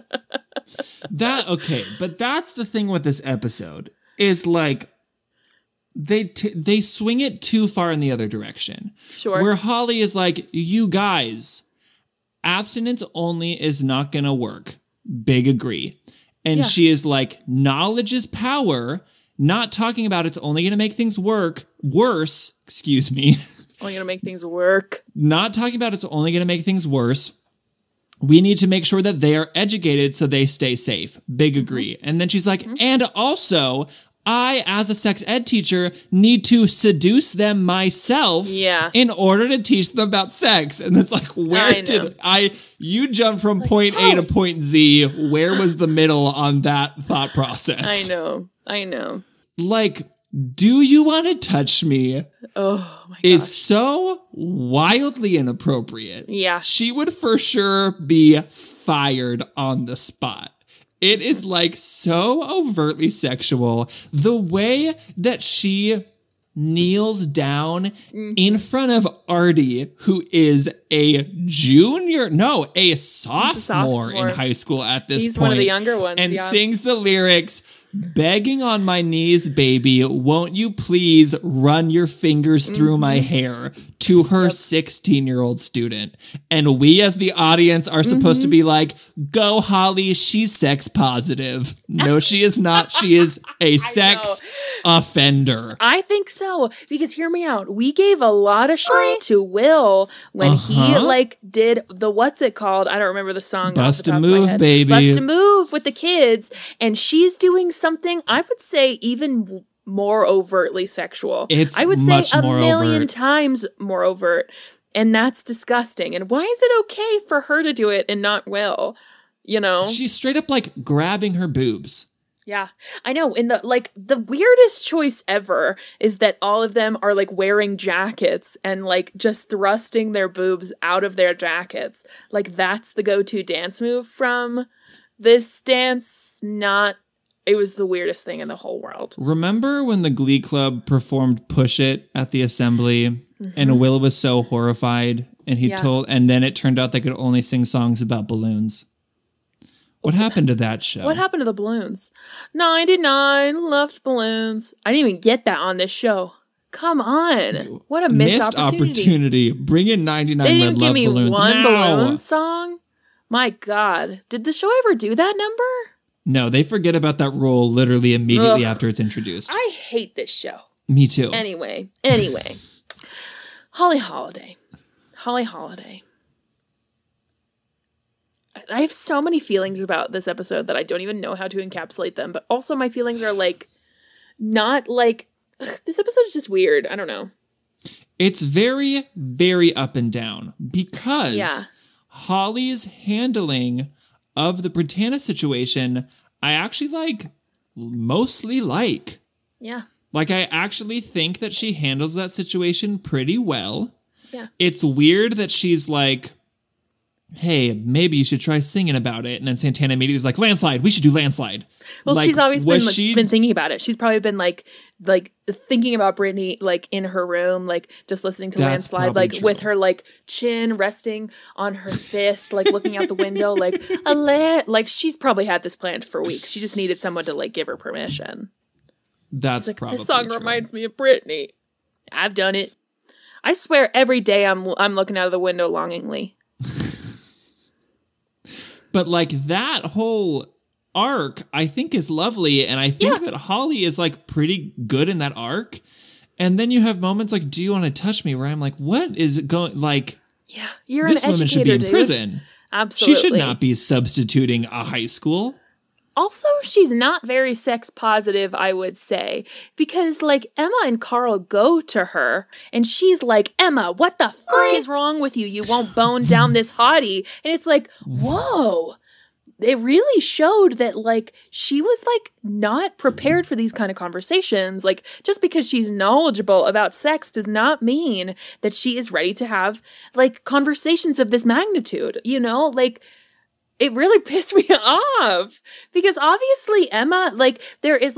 But that's the thing with this episode is like they swing it too far in the other direction. Sure. Where Holly is like, you guys, abstinence only is not gonna work. Big agree. And she is like, knowledge is power. Not talking about it's only going to make things worse. Only going to make things work. Not talking about it's only going to make things worse. We need to make sure that they are educated so they stay safe. Big agree. And then she's like, and also, I, as a sex ed teacher, need to seduce them myself in order to teach them about sex. And it's like, you jumped from point A to point Z. Where was the middle on that thought process? I know. Like, do you want to touch me? Oh my gosh. Is so wildly inappropriate. Yeah. She would for sure be fired on the spot. It is like so overtly sexual. The way that she kneels down in front of Artie, who is a sophomore in high school at this point. He's one of the younger ones. And sings the lyrics, begging on my knees, baby, won't you please run your fingers through my hair, to her 16-year-old student. And we as the audience are supposed to be like, go Holly, she's sex positive. No, she is not. She is a sex offender. I think so. Because hear me out. We gave a lot of shit to Will when he like did the, what's it called? I don't remember the song. Bust a Move, baby. Bust a Move with the kids. And she's doing something, I would say, even more overtly sexual. I would say a million times more overt. And that's disgusting. And why is it okay for her to do it and not Will? You know? She's straight up like grabbing her boobs. Yeah, I know. And the weirdest choice ever is that all of them are like wearing jackets and like just thrusting their boobs out of their jackets. Like that's the go-to dance move from this dance. It was the weirdest thing in the whole world. Remember when the Glee Club performed Push It at the assembly and Will was so horrified And and then it turned out they could only sing songs about balloons. What happened to that show? What happened to the balloons? 99 left balloons. I didn't even get that on this show. Come on. What a missed opportunity. Bring in 99 They red didn't love give me balloons one now. balloon song? My God. Did the show ever do that number? No, they forget about that rule literally immediately after it's introduced. I hate this show. Me too. Anyway. Holly Holiday. I have so many feelings about this episode that I don't even know how to encapsulate them. But also my feelings are like, not like, this episode is just weird. I don't know. It's very, very up and down because Holly's handling of the Britannia situation, I actually mostly like. Yeah. Like, I actually think that she handles that situation pretty well. Yeah. It's weird that she's like, hey, maybe you should try singing about it. And then Santana immediately was like, landslide, we should do landslide. Well, she's always been thinking about it. She's probably been like thinking about Brittany, like in her room, like just listening to landslide, like true. With her like chin resting on her fist, like looking out the window, like she's probably had this planned for weeks. She just needed someone to like give her permission. That's like, probably this song true. Reminds me of Brittany. I've done it. I swear every day I'm looking out of the window longingly. But like that whole arc, I think is lovely. And I think that Holly is like pretty good in that arc. And then you have moments like, do you want to touch me? Where I'm like, what is going like? Yeah, you're this an educator, woman should be in dude. prison. Absolutely. She should not be substituting a high school. Also, she's not very sex positive, I would say, because like Emma and Carl go to her and she's like, Emma, what the fuck is wrong with you? You won't bone down this hottie. And it's like, whoa. It really showed that like she was like not prepared for these kind of conversations. Like just because she's knowledgeable about sex does not mean that she is ready to have like conversations of this magnitude, you know? Like it really pissed me off because obviously Emma, like there's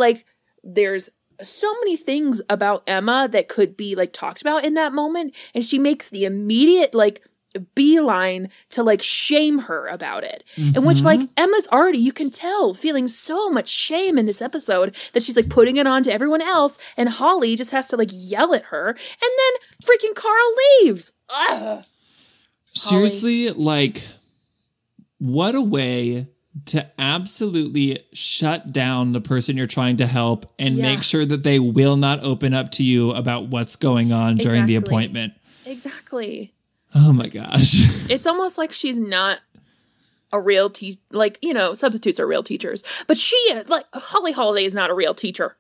so many things about Emma that could be like talked about in that moment. And she makes the immediate like beeline to like shame her about it. Mm-hmm. In which like Emma's already, you can tell, feeling so much shame in this episode that she's like putting it on to everyone else. And Holly just has to like yell at her. And then freaking Carl leaves. Ugh. Seriously, Holly. Like... what a way to absolutely shut down the person you're trying to help and make sure that they will not open up to you about what's going on during the appointment. Exactly. Oh my gosh. It's almost like she's not a real teacher. Like, you know, substitutes are real teachers. But Holly Holiday is not a real teacher.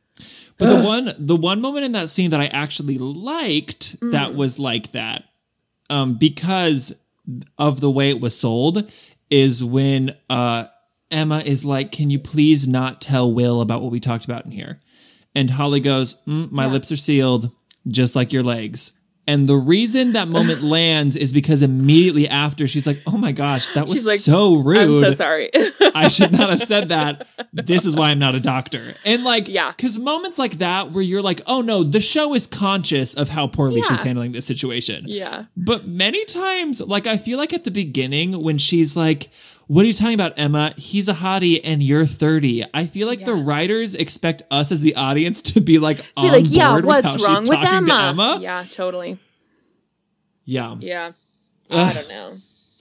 But the one moment in that scene that I actually liked that was like that, because of the way it was sold, is when Emma is like, can you please not tell Will about what we talked about in here? And Holly goes, my lips are sealed, just like your legs. And the reason that moment lands is because immediately after she's like, oh my gosh, that was like, so rude. I'm so sorry. I should not have said that. This is why I'm not a doctor. And like, because moments like that where you're like, oh no, the show is conscious of how poorly she's handling this situation. Yeah. But many times, like, I feel like at the beginning when she's like, what are you talking about, Emma? He's a hottie and you're 30. I feel like the writers expect us as the audience to be like on board with how she's talking to Emma. Yeah, totally. Yeah. Yeah. I don't know.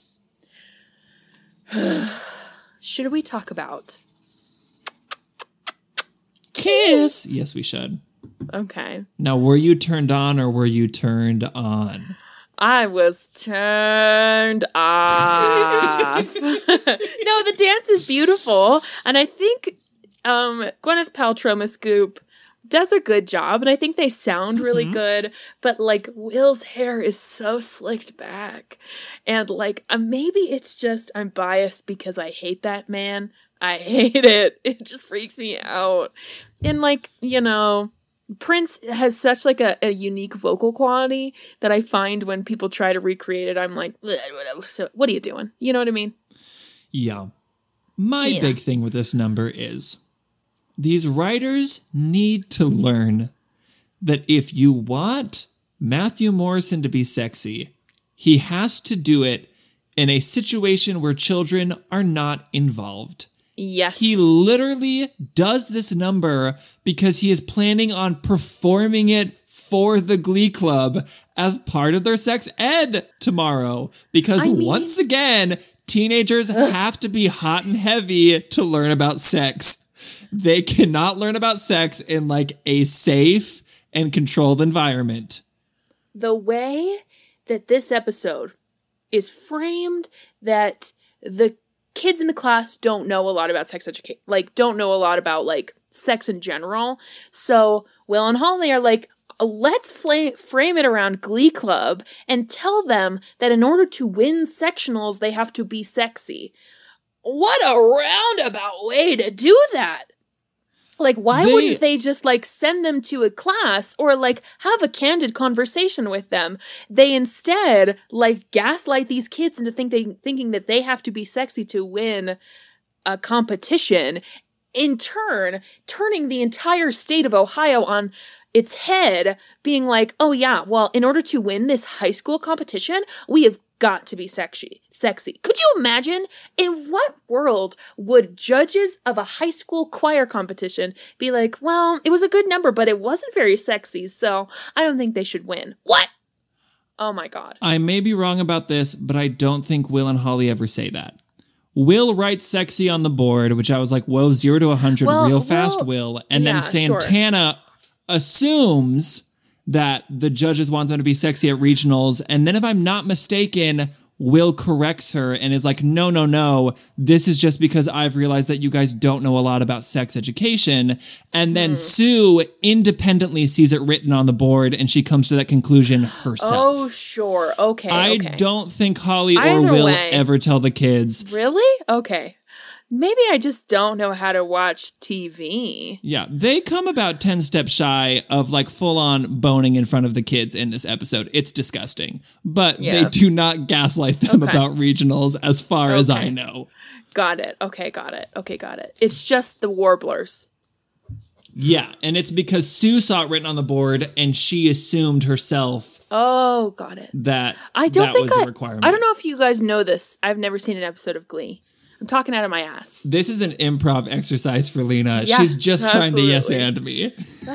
Should we talk about Kiss? Yes, we should. Okay. Now, were you turned on or were you turned on? I was turned off. No, the dance is beautiful. And I think Gwyneth Paltrow, Miss Goop, does a good job. And I think they sound really good. But, like, Will's hair is so slicked back. And, like, maybe it's just I'm biased because I hate that man. I hate it. It just freaks me out. And, like, you know... Prince has such like a unique vocal quality that I find when people try to recreate it, I'm like, so what are you doing? You know what I mean? Yeah. My big thing with this number is these writers need to learn that if you want Matthew Morrison to be sexy, he has to do it in a situation where children are not involved. Yes. He literally does this number because he is planning on performing it for the Glee Club as part of their sex ed tomorrow. Because once again, teenagers have to be hot and heavy to learn about sex. They cannot learn about sex in like a safe and controlled environment. The way that this episode is framed, that the kids in the class don't know a lot about sex education, like don't know a lot about like sex in general. So Will and Holly are like, let's frame it around Glee Club and tell them that in order to win sectionals, they have to be sexy. What a roundabout way to do that. Like, why wouldn't they just, like, send them to a class or, like, have a candid conversation with them? They instead, like, gaslight these kids into thinking that they have to be sexy to win a competition, in turn, turning the entire state of Ohio on its head, being like, oh, yeah, well, in order to win this high school competition, we have got to be sexy. Could you imagine? In what world would judges of a high school choir competition be like, well, it was a good number, but it wasn't very sexy, so I don't think they should win. What? Oh my God. I may be wrong about this, but I don't think Will and Holly ever say that. Will writes sexy on the board, which I was like, whoa, 0 to 100 real fast, Will. And then Santana assumes that the judges want them to be sexy at regionals. And then if I'm not mistaken, Will corrects her and is like, no, this is just because I've realized that you guys don't know a lot about sex education. And then Sue independently sees it written on the board and she comes to that conclusion herself. Oh, sure. Okay. I don't think Holly or Will ever tell the kids. Really? Okay. Maybe I just don't know how to watch TV. Yeah, they come about 10 steps shy of like full-on boning in front of the kids in this episode. It's disgusting. But they do not gaslight them about regionals as far as I know. Got it. Okay, got it. It's just the Warblers. Yeah, and it's because Sue saw it written on the board and she assumed herself. Oh, got it. That was a requirement. I don't know if you guys know this. I've never seen an episode of Glee. I'm talking out of my ass. This is an improv exercise for Lena. Yeah, she's just trying to yes and me.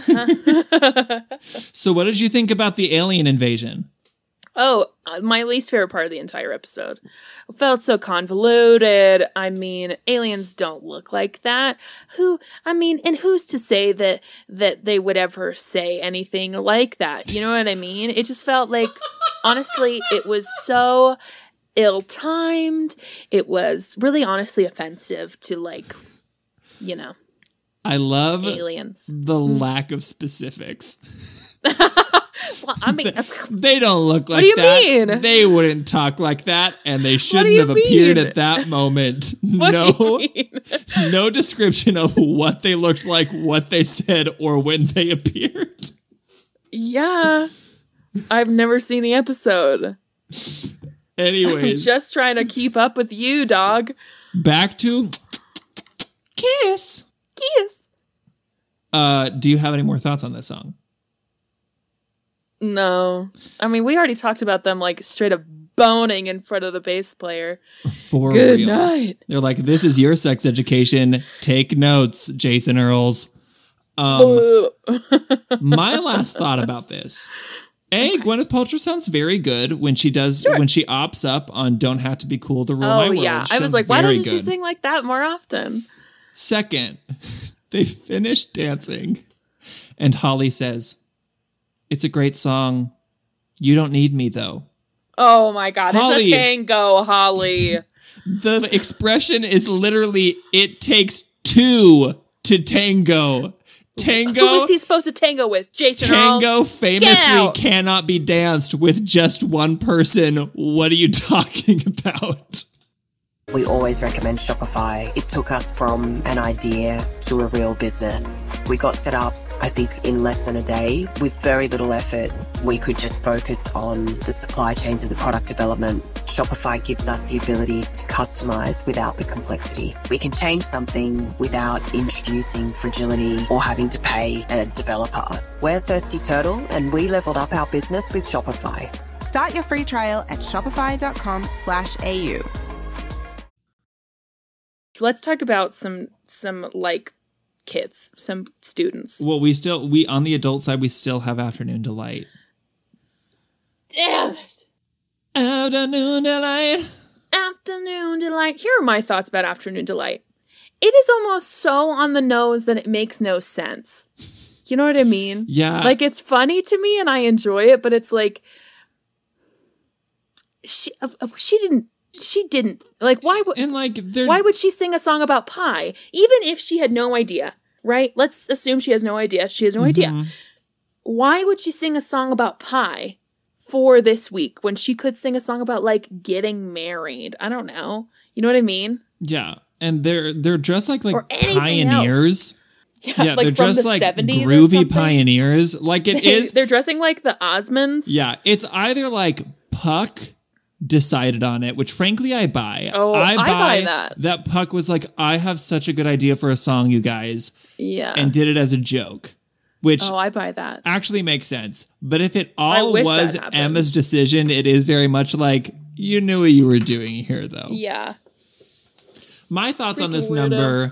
So what did you think about the alien invasion? Oh, my least favorite part of the entire episode. It felt so convoluted. I mean, aliens don't look like that. And who's to say that they would ever say anything like that? You know what I mean? It just felt like, honestly, it was so ill-timed. It was really honestly offensive to, like, you know, I love aliens. The lack of specifics. Well, I mean, they don't look like that. What do you mean? They wouldn't talk like that, and they shouldn't have appeared at that moment. No description of what they looked like, what they said, or when they appeared. Yeah. I've never seen the episode. Anyways. I'm just trying to keep up with you, dog. Back to Kiss. Do you have any more thoughts on this song? No. I mean, we already talked about them, like, straight up boning in front of the bass player. For Good real. night. They're like, this is your sex education. Take notes, Jason Earls. My last thought about this. Gwyneth Paltrow sounds very good when she when she opts up on Don't Have to Be Cool to Rule My World. Yeah. I was like, why doesn't she sing like that more often? Second, they finish dancing and Holly says, it's a great song. You don't need me, though. Oh, my God. Holly, it's a tango, Holly. The expression is literally, it takes two to tango. Tango. Who is he supposed to tango with? Jason Earls? Tango famously cannot be danced with just one person. What are you talking about? We always recommend Shopify. It took us from an idea to a real business. We got set up, I think, in less than a day. With very little effort, we could just focus on the supply chains and the product development. Shopify gives us the ability to customize without the complexity. We can change something without introducing fragility or having to pay a developer. We're Thirsty Turtle, and we leveled up our business with Shopify. Start your free trial at shopify.com/au. Let's talk about some like kids, some students. Well, we on the adult side, we still have Afternoon Delight. Damn it. Afternoon Delight. Afternoon Delight. Here are my thoughts about Afternoon Delight. It is almost so on the nose that it makes no sense. You know what I mean? Yeah. Like, it's funny to me and I enjoy it, but it's like, she didn't, like, why would she sing a song about pie? Even if she had no idea, right? Let's assume she has no idea. She has no idea. Why would she sing a song about pie for this week when she could sing a song about, like, getting married? I don't know. You know what I mean? Yeah. And they're dressed like Else. pioneers. Yeah, like they're from dressed the like 70s groovy pioneers. Like it is. They're dressing like the Osmonds. Yeah, it's either like Puck decided on it, which frankly I buy. Oh, I buy that. That Puck was like, I have such a good idea for a song, you guys. Yeah. And did it as a joke. Which I buy that. Actually makes sense. But if it all was that Emma's decision, it is very much like, you knew what you were doing here, though. Yeah. My thoughts on this number,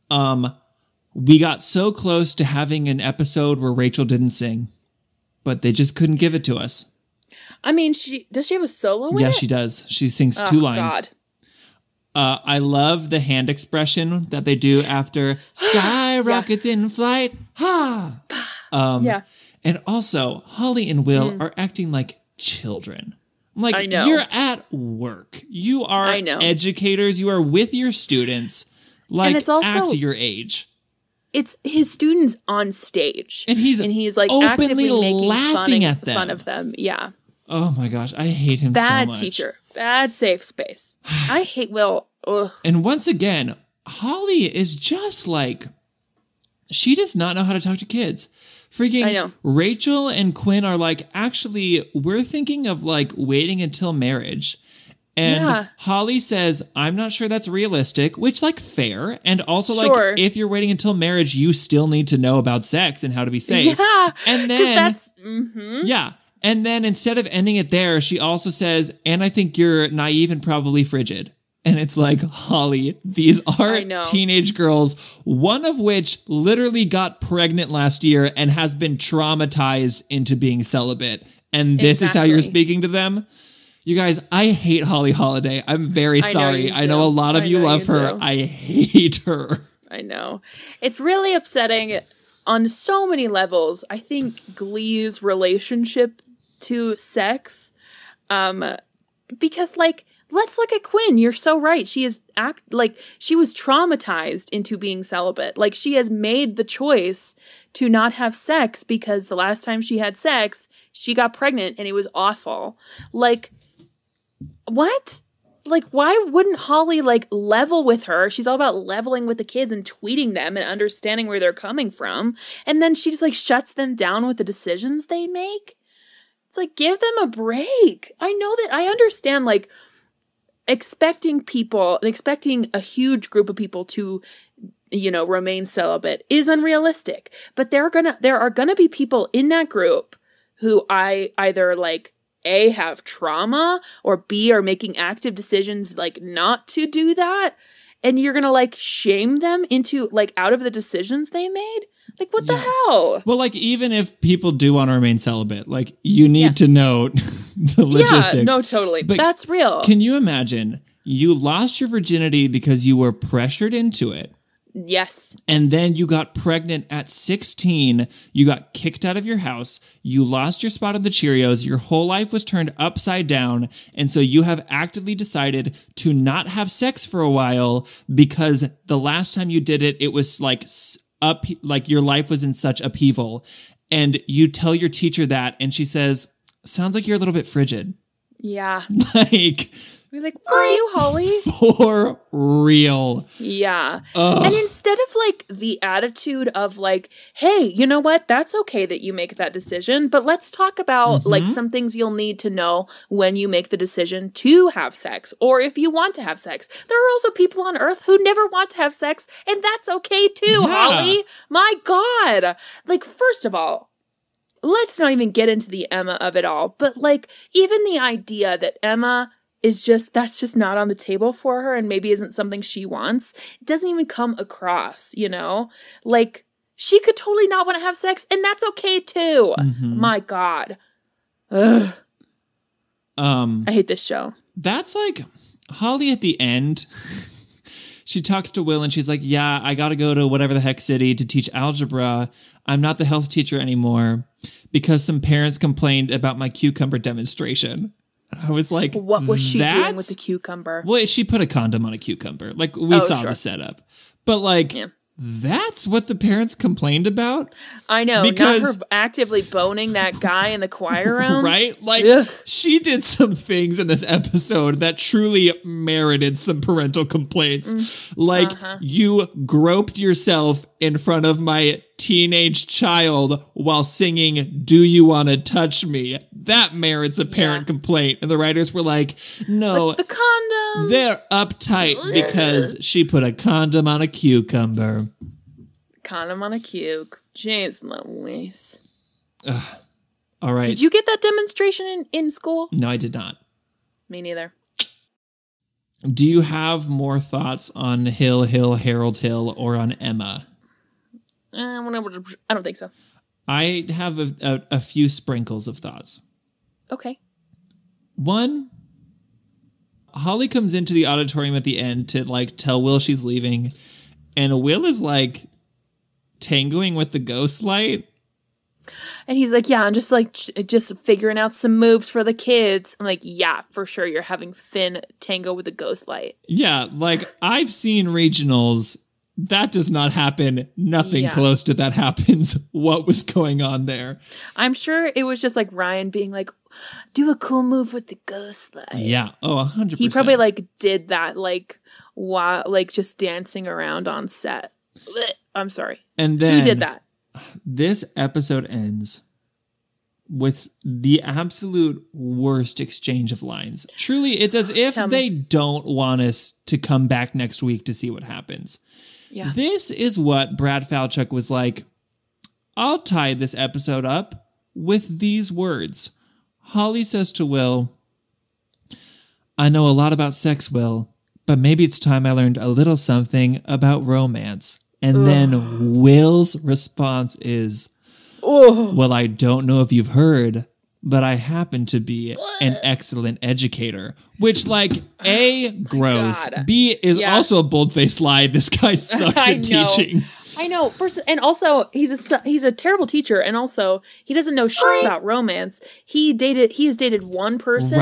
we got so close to having an episode where Rachel didn't sing, but they just couldn't give it to us. I mean, does she have a solo in it? Yeah, she does. She sings 2 lines. God. I love the hand expression that they do after skyrockets in flight. Ha! Yeah. And also, Holly and Will are acting like children. Like, I know. You're at work. You are educators. You are with your students. Like, and it's also, act your age. It's his students on stage. And he's like actively making laughing at them. fun of them. Yeah. Oh my gosh, I hate him so much. Bad teacher. Bad safe space. I hate Will. Ugh. And once again, Holly is just like, she does not know how to talk to kids. Freaking I know. Rachel and Quinn are like, actually, we're thinking of like waiting until marriage. And Holly says, I'm not sure that's realistic, which like fair. And also like, if you're waiting until marriage, you still need to know about sex and how to be safe. Yeah. And then, yeah. And then instead of ending it there, she also says, and I think you're naive and probably frigid. And it's like, Holly, these are teenage girls, one of which literally got pregnant last year and has been traumatized into being celibate. And this is how you're speaking to them? You guys, I hate Holly Holiday. I'm very sorry. I know a lot of you love her. I hate her. I know. It's really upsetting on so many levels. I think Glee's relationship to sex, because like, let's look at Quinn. You're so right. She is she was traumatized into being celibate. Like, she has made the choice to not have sex because the last time she had sex, she got pregnant and it was awful. Like, what? Like, why wouldn't Holly like level with her? She's all about leveling with the kids and tweeting them and understanding where they're coming from. And then she just like shuts them down with the decisions they make. It's like, give them a break. I know that I understand like expecting a huge group of people to, you know, remain celibate is unrealistic. But there are gonna be people in that group who I either like A, have trauma, or B, are making active decisions like not to do that. And you're gonna like shame them into like out of the decisions they made. Like, what the hell? Well, like, even if people do want to remain celibate, like, you need to know the logistics. Yeah, no, totally. But that's real. Can you imagine you lost your virginity because you were pressured into it? Yes. And then you got pregnant at 16. You got kicked out of your house. You lost your spot on the Cheerios. Your whole life was turned upside down. And so you have actively decided to not have sex for a while because the last time you did it, it was like your life was in such upheaval, and you tell your teacher that, and she says, sounds like you're a little bit frigid. Yeah. Like, we're like, for you, Holly. For real. Yeah. And instead of like the attitude of like, hey, you know what? That's okay that you make that decision, but let's talk about like some things you'll need to know when you make the decision to have sex, or if you want to have sex. There are also people on Earth who never want to have sex, and that's okay too, Holly. My God. Like, first of all, let's not even get into the Emma of it all. But like, even the idea that Emma is that's just not on the table for her and maybe isn't something she wants, it doesn't even come across, you know? Like, she could totally not want to have sex, and that's okay too. My God. Ugh. I hate this show. That's like Holly at the end. She talks to Will and she's like, yeah, I got to go to whatever the heck city to teach algebra. I'm not the health teacher anymore because some parents complained about my cucumber demonstration. And I was like, what was she doing with the cucumber? Well, she put a condom on a cucumber. Like, we saw the setup. But like, that's what the parents complained about? I know, because, not her actively boning that guy in the choir room. Right? Like, she did some things in this episode that truly merited some parental complaints. Like, you groped yourself in front of my teenage child while singing, "Do You Want to Touch Me?" That merits a parent complaint. And the writers were like, no. But the condom. They're uptight because she put a condom on a cucumber. Condom on a cuke. Jeez Louise. All right. Did you get that demonstration in school? No, I did not. Me neither. Do you have more thoughts on Harold Hill, or on Emma? I don't think so. I have a few sprinkles of thoughts. Okay. One, Holly comes into the auditorium at the end to like tell Will she's leaving, and Will is like tangoing with the ghost light. And he's like, yeah, I'm just figuring out some moves for the kids. I'm like, yeah, for sure. You're having Finn tango with a ghost light. Yeah, like I've seen regionals. That does not happen. Nothing close to that happens. What was going on there? I'm sure it was just like Ryan being like, do a cool move with the ghost light. Yeah. Oh, 100%. He probably like did that like while like just dancing around on set. I'm sorry. And then who did that? This episode ends with the absolute worst exchange of lines. Truly, it's as if they don't want us to come back next week to see what happens. Yeah. This is what Brad Falchuk was like, I'll tie this episode up with these words. Holly says to Will, I know a lot about sex, Will, but maybe it's time I learned a little something about romance. And then Will's response is, well, I don't know if you've heard, but I happen to be an excellent educator. Which, like, A, gross. God. B, is also a bold-faced lie. This guy sucks at teaching. I know. First, and also, he's a terrible teacher, and also, he doesn't know shit about romance. He has dated one person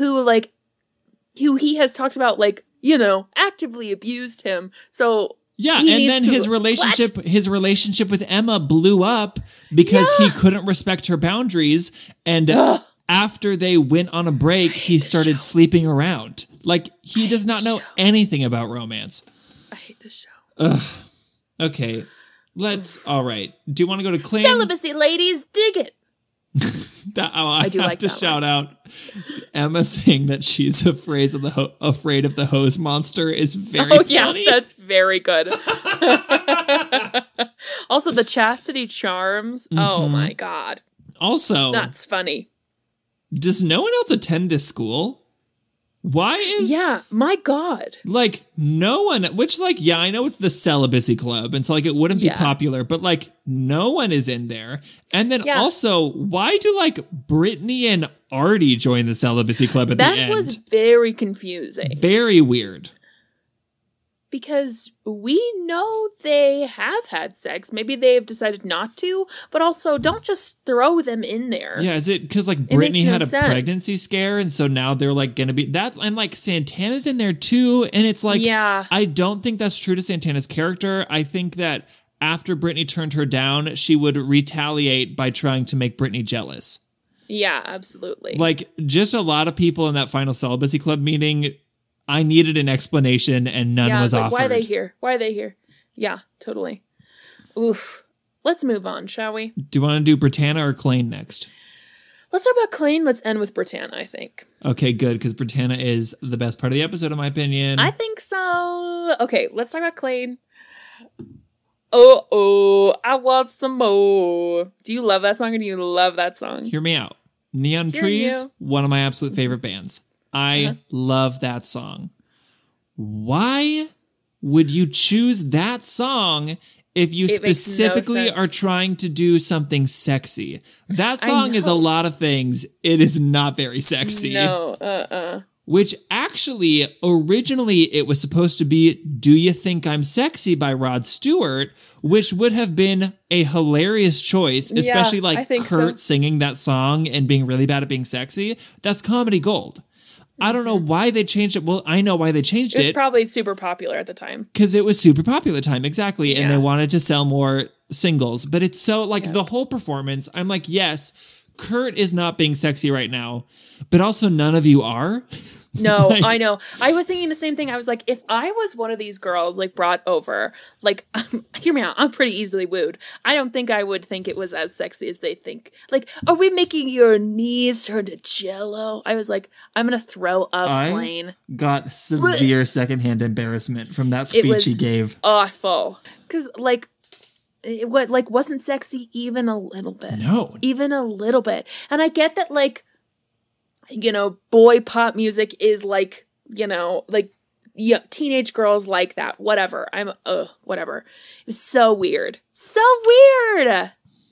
who he has talked about, like, you know, actively abused him. So... Yeah, and then his relationship with Emma blew up because he couldn't respect her boundaries, and after they went on a break, he started sleeping around. Like, he does not know anything about romance. I hate this show. Okay, all right. Do you want to go to Clayton? Celibacy, ladies, dig it. I do have to shout out Emma saying that she's afraid of the hose monster is very funny. Yeah, that's very good. Also, the chastity charms. Mm-hmm. Oh my God. Also, that's funny. Does no one else attend this school? Why is... Yeah, my God. Like, no one... Which, like, yeah, I know it's the celibacy club, and so, like, it wouldn't be popular, but, like, no one is in there. And then also, why do, like, Brittany and Artie join the celibacy club at the end? That was very confusing. Very weird. Because we know they have had sex. Maybe they've decided not to, but also don't just throw them in there. Yeah, is it because like Brittany had a pregnancy scare and so now they're like going to be that, and like Santana's in there too, and it's like, I don't think that's true to Santana's character. I think that after Brittany turned her down, she would retaliate by trying to make Brittany jealous. Yeah, absolutely. Like, just a lot of people in that final celibacy club meeting, I needed an explanation and none was offered. Why are they here? Why are they here? Yeah, totally. Oof. Let's move on, shall we? Do you want to do Britannia or Klaine next? Let's talk about Klaine. Let's end with Britannia, I think. Okay, good, because Britannia is the best part of the episode, in my opinion. I think so. Okay, let's talk about Klaine. Oh, I want some more. Do you love that song or do you love that song? Hear me out. Neon Trees, one of my absolute favorite bands. I love that song. Why would you choose that song if you specifically are trying to do something sexy? That song is a lot of things. It is not very sexy. No, Which actually, originally, it was supposed to be Do You Think I'm Sexy by Rod Stewart, which would have been a hilarious choice, especially Kurt singing that song and being really bad at being sexy. That's comedy gold. I don't know why they changed it. Well, I know why they changed it. It was probably super popular at the time. Because it was super popular at the time, exactly. And they wanted to sell more singles. But it's so, the whole performance, I'm like, yes, Kurt is not being sexy right now, but also none of you are. No, I know. I was thinking the same thing. I was like, if I was one of these girls, brought over, hear me out, I'm pretty easily wooed. I don't think I would think it was as sexy as they think. Are we making your knees turn to jello? I was like, I'm going to throw up, Blaine. Got severe secondhand embarrassment from that speech he gave. Awful. Because, it wasn't sexy even a little bit. No. Even a little bit. And I get that, boy pop music is teenage girls like that. Whatever. Whatever. It was so weird. So weird.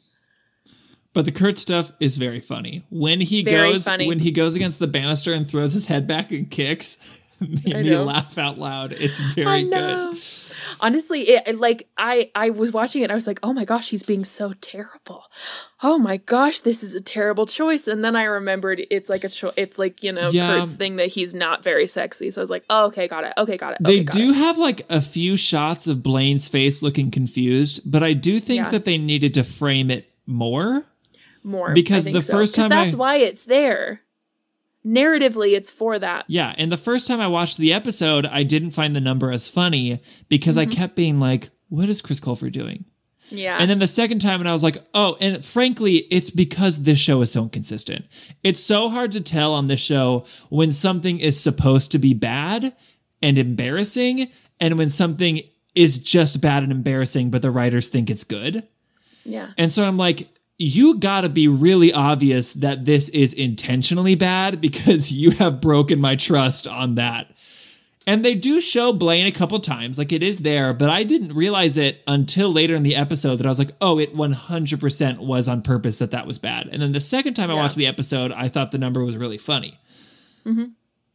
But the Kurt stuff is very funny. When he goes against the banister and throws his head back and kicks, made me laugh out loud. It's very good. Honestly, I was watching it and I was like, oh my gosh, he's being so terrible. Oh my gosh, this is a terrible choice. And then I remembered it's Kurt's thing that he's not very sexy. So I was like, oh, okay, got it. They do have a few shots of Blaine's face looking confused, but I do think that they needed to frame it more. Because the first time that's why it's there. Narratively, it's for that. Yeah, and the first time I watched the episode, I didn't find the number as funny because I kept being like, what is Chris Colfer doing? Yeah. And then the second time, and I was like, oh, and frankly, it's because this show is so inconsistent. It's so hard to tell on this show when something is supposed to be bad and embarrassing, and when something is just bad and embarrassing, but the writers think it's good. Yeah. And so I'm like, you gotta be really obvious that this is intentionally bad because you have broken my trust on that. And they do show Blaine a couple times, it is there, but I didn't realize it until later in the episode that I was like, oh, it 100% was on purpose that was bad. And then the second time I watched the episode, I thought the number was really funny. Mm-hmm.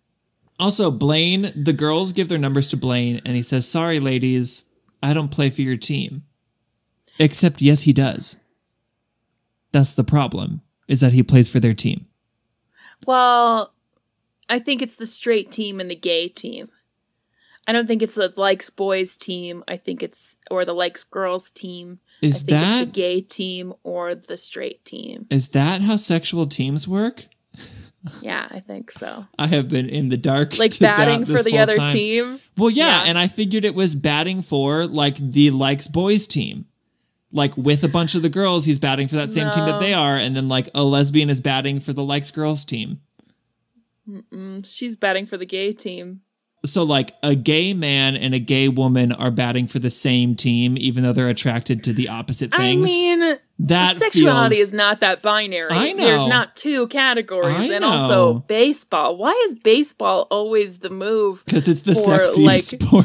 Also, Blaine, the girls give their numbers to Blaine, and he says, sorry, ladies, I don't play for your team. Except, yes, he does. That's the problem, is that he plays for their team. Well, I think it's the straight team and the gay team. I don't think it's the likes boys team. I think it's, or the likes girls team. It's the gay team or the straight team. Is that how sexual teams work? Yeah, I think so. I have been in the dark. Batting for the other team? Well, yeah, and I figured it was batting for, the likes boys team. With a bunch of the girls, he's batting for that same team that they are, and then, a lesbian is batting for the likes girls team. She's batting for the gay team. So, a gay man and a gay woman are batting for the same team, even though they're attracted to the opposite things. I mean, that sexuality is not that binary. I know. There's not two categories. And also, baseball. Why is baseball always the move? Because it's the sexiest sport.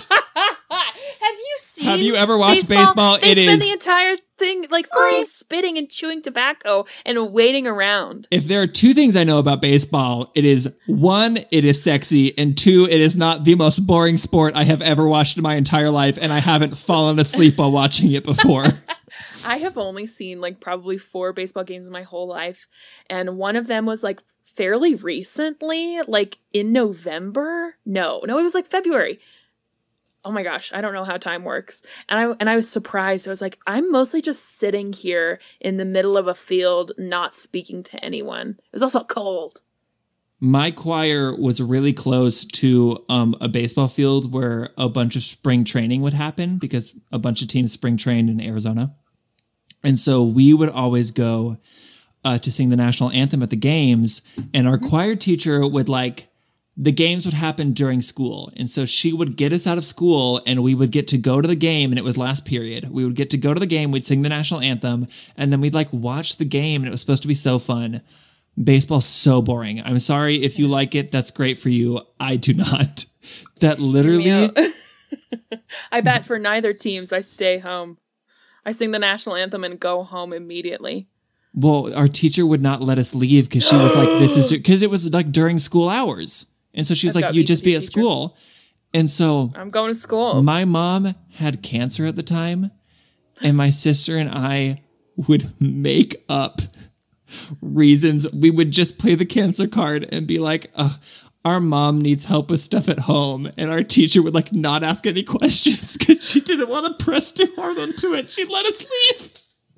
Have you ever watched baseball? They spend the entire thing spitting and chewing tobacco and waiting around. If there are two things I know about baseball, it is 1, it is sexy, and 2, it is not the most boring sport I have ever watched in my entire life, and I haven't fallen asleep while watching it before. I have only seen probably 4 baseball games in my whole life, and one of them was fairly recently, in November. No, it was February. Oh my gosh, I don't know how time works. And I was surprised. I was like, I'm mostly just sitting here in the middle of a field, not speaking to anyone. It was also cold. My choir was really close to a baseball field where a bunch of spring training would happen because a bunch of teams spring trained in Arizona. And so we would always go to sing the national anthem at the games. And our choir teacher would the games would happen during school. And so she would get us out of school and we would get to go to the game, and it was last period. We would get to go to the game, we'd sing the national anthem, and then we'd like watch the game, and it was supposed to be so fun. Baseball's so boring. I'm sorry if you like it, that's great for you. I do not. That literally... I bat for neither teams. I stay home. I sing the national anthem and go home immediately. Well, our teacher would not let us leave because she was like, this is because it was like during school hours. And so she was like, you just be at school. And so I'm going to school. My mom had cancer at the time, and my sister and I would make up reasons. We would just play the cancer card and be like, our mom needs help with stuff at home. And our teacher would like not ask any questions because she didn't want to press too hard into it. She'd let us leave.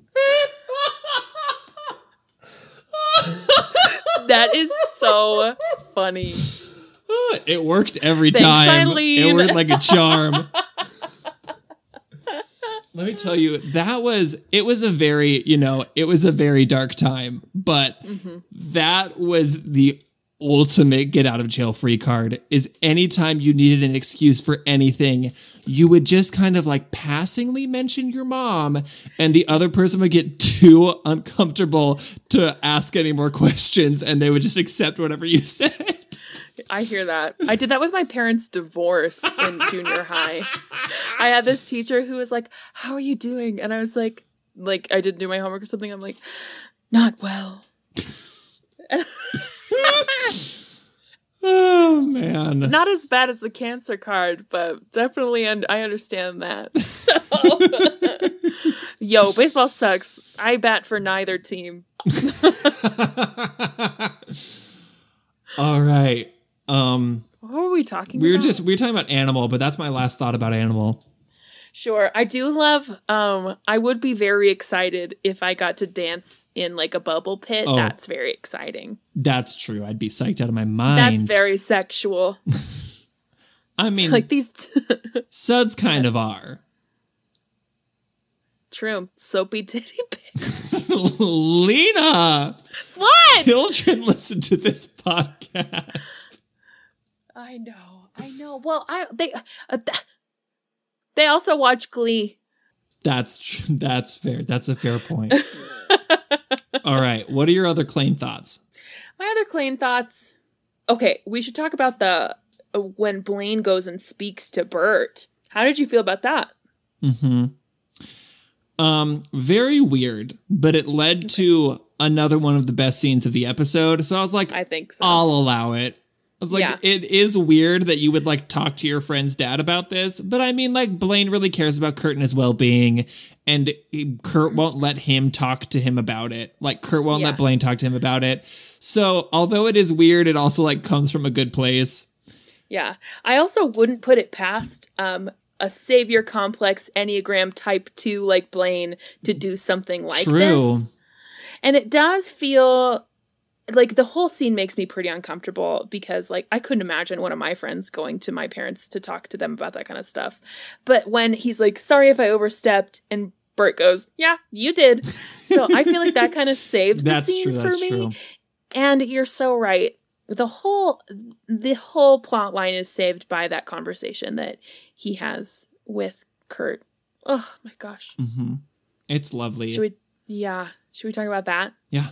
That is so funny. It worked every time. Eileen. It worked like a charm. Let me tell you, it was a very dark time, but that was the ultimate get out of jail free card. Is anytime you needed an excuse for anything, you would just kind of like passingly mention your mom, and the other person would get too uncomfortable to ask any more questions, and they would just accept whatever you said. I hear that. I did that with my parents' divorce in junior high. I had this teacher who was like, how are you doing? And I was like I didn't do my homework or something. I'm like, not well. Oh, man. Not as bad as the cancer card, but definitely I understand that. So. Yo, baseball sucks. I bat for neither team. All right. What were we talking about? We were talking about Animal, but that's my last thought about Animal. Sure. I do love, I would be very excited if I got to dance in like a bubble pit. Oh, that's very exciting. That's true. I'd be psyched out of my mind. That's very sexual. I mean, like these suds kind of are. True. Soapy titty pics. Lena! What? Children listen to this podcast. I know. Well, they also watch Glee. That's fair. That's a fair point. All right. What are your other Klaine thoughts? My other Klaine thoughts. Okay, we should talk about the when Blaine goes and speaks to Bert. How did you feel about that? Very weird, but it led to another one of the best scenes of the episode. So I was like, I think so. I'll allow it. I was like, Yeah. It is weird that you would like talk to your friend's dad about this, but I mean, like, Blaine really cares about Kurt and his well-being, and Kurt won't let him talk to him about it. Like, Kurt won't let Blaine talk to him about it. So although it is weird, it also like comes from a good place. Yeah. I also wouldn't put it past a savior complex Enneagram type 2 like Blaine to do something like this. And it does feel like the whole scene makes me pretty uncomfortable because like I couldn't imagine one of my friends going to my parents to talk to them about that kind of stuff. But when he's like, sorry if I overstepped, and Bert goes, yeah, you did. So I feel like that kind of saved the scene for me. True. And you're so right. The whole plot line is saved by that conversation that he has with Kurt. Oh my gosh. Mm-hmm. It's lovely. Should we talk about that? Yeah.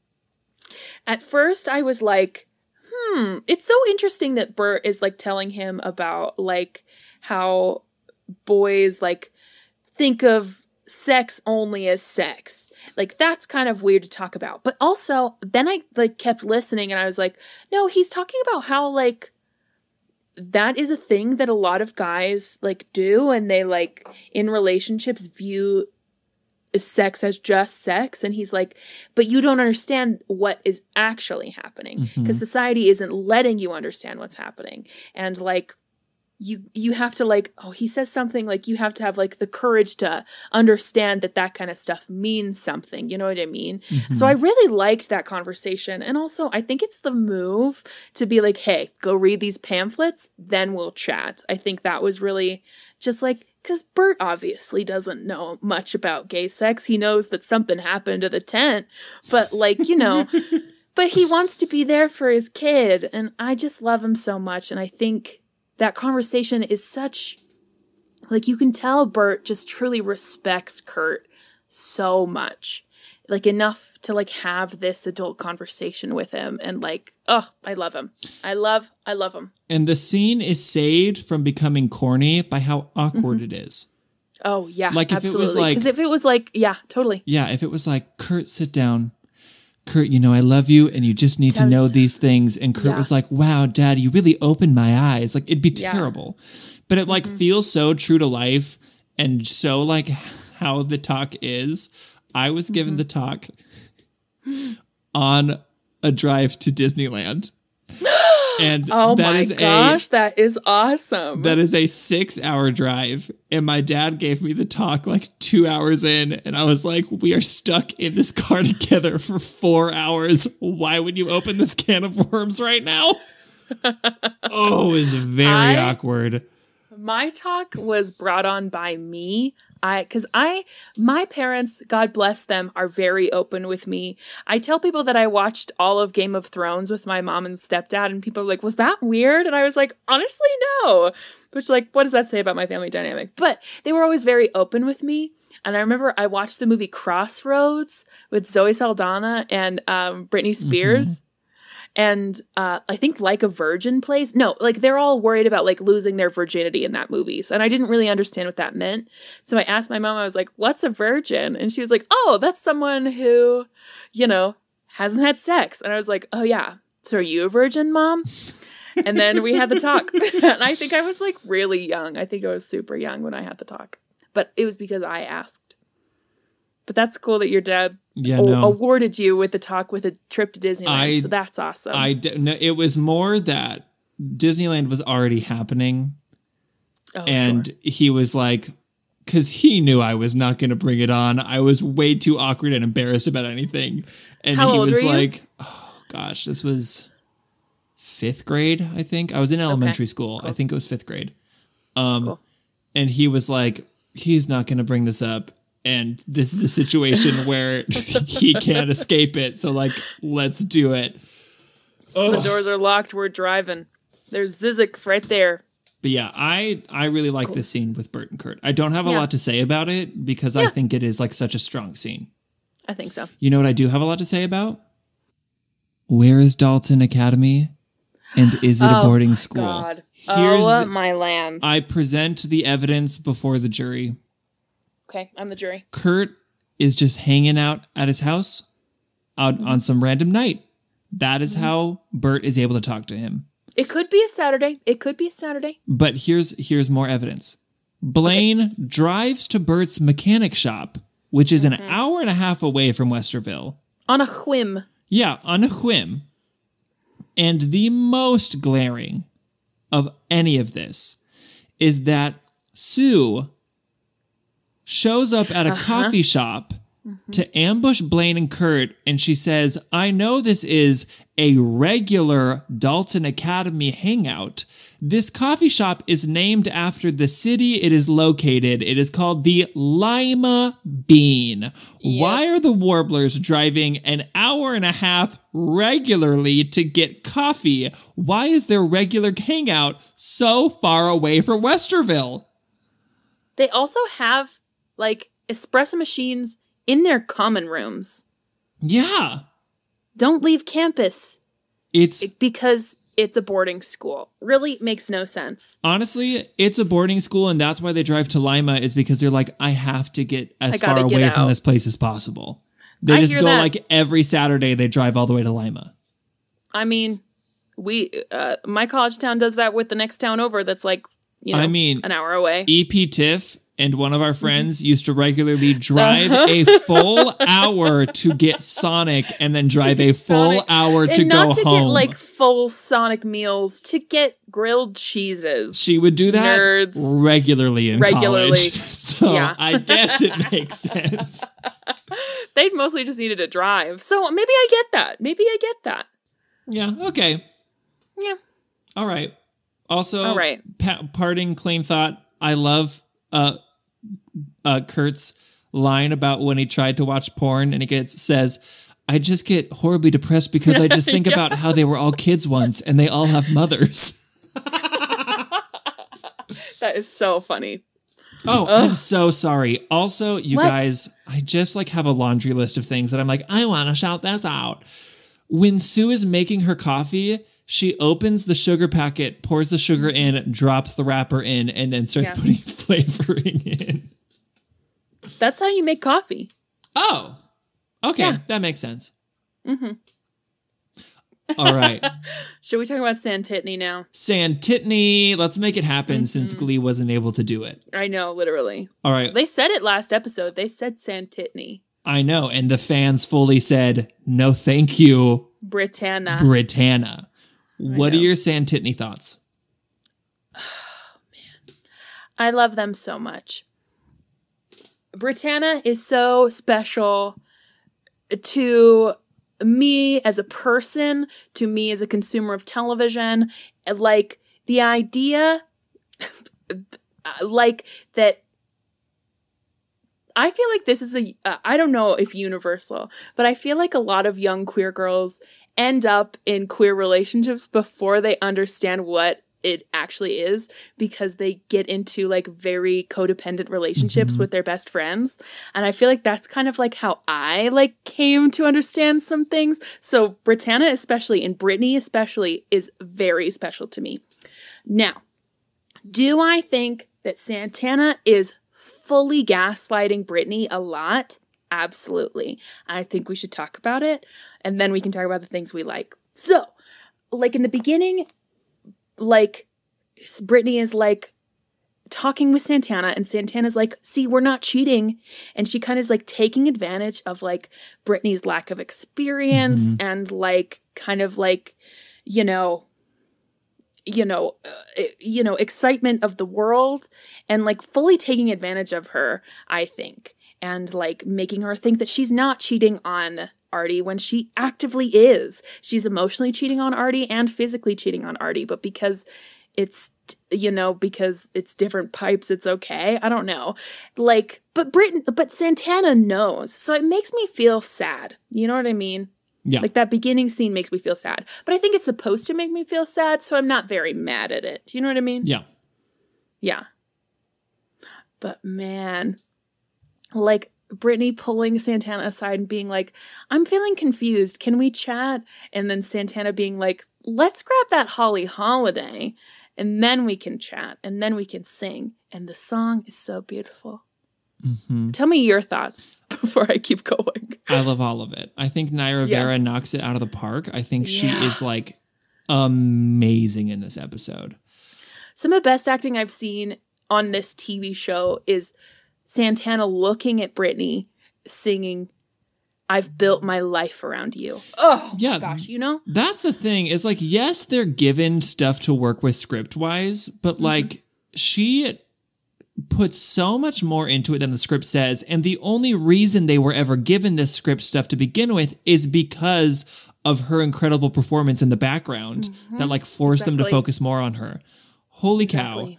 At first I was like, it's so interesting that Bert is like telling him about like how boys like think of sex only as sex. Like that's kind of weird to talk about. But also then I like kept listening and I was like, no, he's talking about how like that is a thing that a lot of guys like do, and they like in relationships view sex as just sex. And he's like, but you don't understand what is actually happening because society isn't letting you understand what's happening. And like you have to like, he says something like you have to have like the courage to understand that kind of stuff means something. You know what I mean? So I really liked that conversation. And also I think it's the move to be like, hey, go read these pamphlets, then we'll chat. I think that was really just like, because Bert obviously doesn't know much about gay sex. He knows that something happened to the tent, but like, you know, But he wants to be there for his kid, and I just love him so much. And I think that conversation is such, like, you can tell Bert just truly respects Kurt so much. Like, enough to, like, have this adult conversation with him. And, like, oh, I love him. I love him. And the scene is saved from becoming corny by how awkward it is. Oh, yeah, like if absolutely. It was like, because if it was like, yeah, totally. Yeah, if it was like, Kurt, sit down. Kurt, you know, I love you and you just need to know these things. And Kurt was like, wow, Dad, you really opened my eyes. Like, it'd be terrible. But it, like, feels so true to life and so, like, how the talk is. I was given the talk on a drive to Disneyland. And oh my gosh, that is awesome. That is a 6-hour drive. And my dad gave me the talk like 2 hours in. And I was like, we are stuck in this car together for 4 hours. Why would you open this can of worms right now? Oh, it was very awkward. My talk was brought on by me. My parents, God bless them, are very open with me. I tell people that I watched all of Game of Thrones with my mom and stepdad, and people are like, was that weird? And I was like, honestly, no. Which, like, what does that say about my family dynamic? But they were always very open with me. And I remember I watched the movie Crossroads with Zoe Saldana and Britney Spears. And I think Like a Virgin plays. No, like, they're all worried about, like, losing their virginity in that movie. And I didn't really understand what that meant. So I asked my mom, I was like, what's a virgin? And she was like, oh, that's someone who, you know, hasn't had sex. And I was like, oh, yeah. So are you a virgin, Mom? And then we had the talk. And I think I was, like, really young. I think I was super young when I had the talk. But it was because I asked. But that's cool that your dad awarded you with the talk with a trip to Disneyland. So that's awesome. It was more that Disneyland was already happening. Oh, and he was like, because he knew I was not going to bring it on. I was way too awkward and embarrassed about anything. And How he old was were you? like, oh gosh, this was 5th grade, I think. I was in elementary school. Cool. I think it was 5th grade. Cool. And he was like, he's not going to bring this up. And this is a situation where he can't escape it. So, like, let's do it. Oh. The doors are locked. We're driving. There's Zizix right there. But yeah, I really like this scene with Bert and Kurt. I don't have a lot to say about it because I think it is, like, such a strong scene. I think so. You know what I do have a lot to say about? Where is Dalton Academy? And is it a boarding school? God. My lands. I present the evidence before the jury. Okay, I'm the jury. Kurt is just hanging out at his house out on some random night. That is how Bert is able to talk to him. It could be a Saturday. But here's more evidence. Blaine drives to Bert's mechanic shop, which is an hour and a half away from Westerville. On a whim. Yeah, on a whim. And the most glaring of any of this is that Sue shows up at a coffee shop to ambush Blaine and Kurt, and she says, I know this is a regular Dalton Academy hangout. This coffee shop is named after the city it is located. It is called the Lima Bean. Yep. Why are the Warblers driving an hour and a half regularly to get coffee? Why is their regular hangout so far away from Westerville? They also have, like, espresso machines in their common rooms. Yeah. Don't leave campus. Because it's a boarding school. Really makes no sense. Honestly, it's a boarding school, and that's why they drive to Lima, is because they're like, I have to get as far away from this place as possible. They just go like every Saturday they drive all the way to Lima. I mean, my college town does that with the next town over that's like, an hour away. EP Tiff and one of our friends used to regularly drive a full hour to get Sonic and then drive a full hour to go home. And not to get, like, full Sonic meals, to get grilled cheeses. She would do that regularly in college. So I guess it makes sense. They mostly just needed to drive. So maybe I get that. Yeah, okay. Yeah. All right. Also, parting claim thought, I love Kurt's line about when he tried to watch porn and he says, I just get horribly depressed because I just think about how they were all kids once and they all have mothers. That is so funny. Oh, I'm so sorry. Also, you What? guys, I just like have a laundry list of things that I'm like, I want to shout this out. When Sue is making her coffee, she opens the sugar packet, pours the sugar in, drops the wrapper in, and then starts putting flavoring in. That's how you make coffee. Oh, okay. Yeah. That makes sense. Mm-hmm. All right. Should we talk about Santitney now? Santitney, let's make it happen since Glee wasn't able to do it. I know, literally. All right. They said it last episode. They said Santitney. I know. And the fans fully said, no, thank you, Britannia. Britannia. What are know. your Santitney thoughts? I love them so much. Britannia is so special to me as a person, to me as a consumer of television. Like, the idea, like, that I feel like this is I don't know if universal, but I feel like a lot of young queer girls end up in queer relationships before they understand what it actually is, because they get into like very codependent relationships with their best friends. And I feel like that's kind of like how I like came to understand some things. So Britannia especially, and Brittany especially, is very special to me. Now, do I think that Santana is fully gaslighting Brittany a lot? Absolutely. I think we should talk about it, and then we can talk about the things we like. So, like in the beginning, like Brittany is like talking with Santana, and Santana's like, see, we're not cheating. And she kind of is like taking advantage of like Brittany's lack of experience and like kind of like, excitement of the world, and like fully taking advantage of her, I think, and like making her think that she's not cheating on Artie when she actively is. She's emotionally cheating on Artie and physically cheating on Artie, but because it's, because it's different pipes, it's okay. I don't know. Like, but Santana knows. So it makes me feel sad. You know what I mean? Yeah. Like that beginning scene makes me feel sad, but I think it's supposed to make me feel sad, so I'm not very mad at it. Do you know what I mean? Yeah. Yeah. But man, like Brittany pulling Santana aside and being like, I'm feeling confused. Can we chat? And then Santana being like, let's grab that Holly Holiday and then we can chat and then we can sing. And the song is so beautiful. Tell me your thoughts before I keep going. I love all of it. I think Naya Rivera knocks it out of the park. I think she is like amazing in this episode. Some of the best acting I've seen on this TV show is Santana looking at Brittany singing, I've built my life around you. Oh, yeah, gosh, That's the thing. Is like, yes, they're given stuff to work with script-wise, but like she puts so much more into it than the script says, and the only reason they were ever given this script stuff to begin with is because of her incredible performance in the background that like forced them to focus more on her. Holy cow.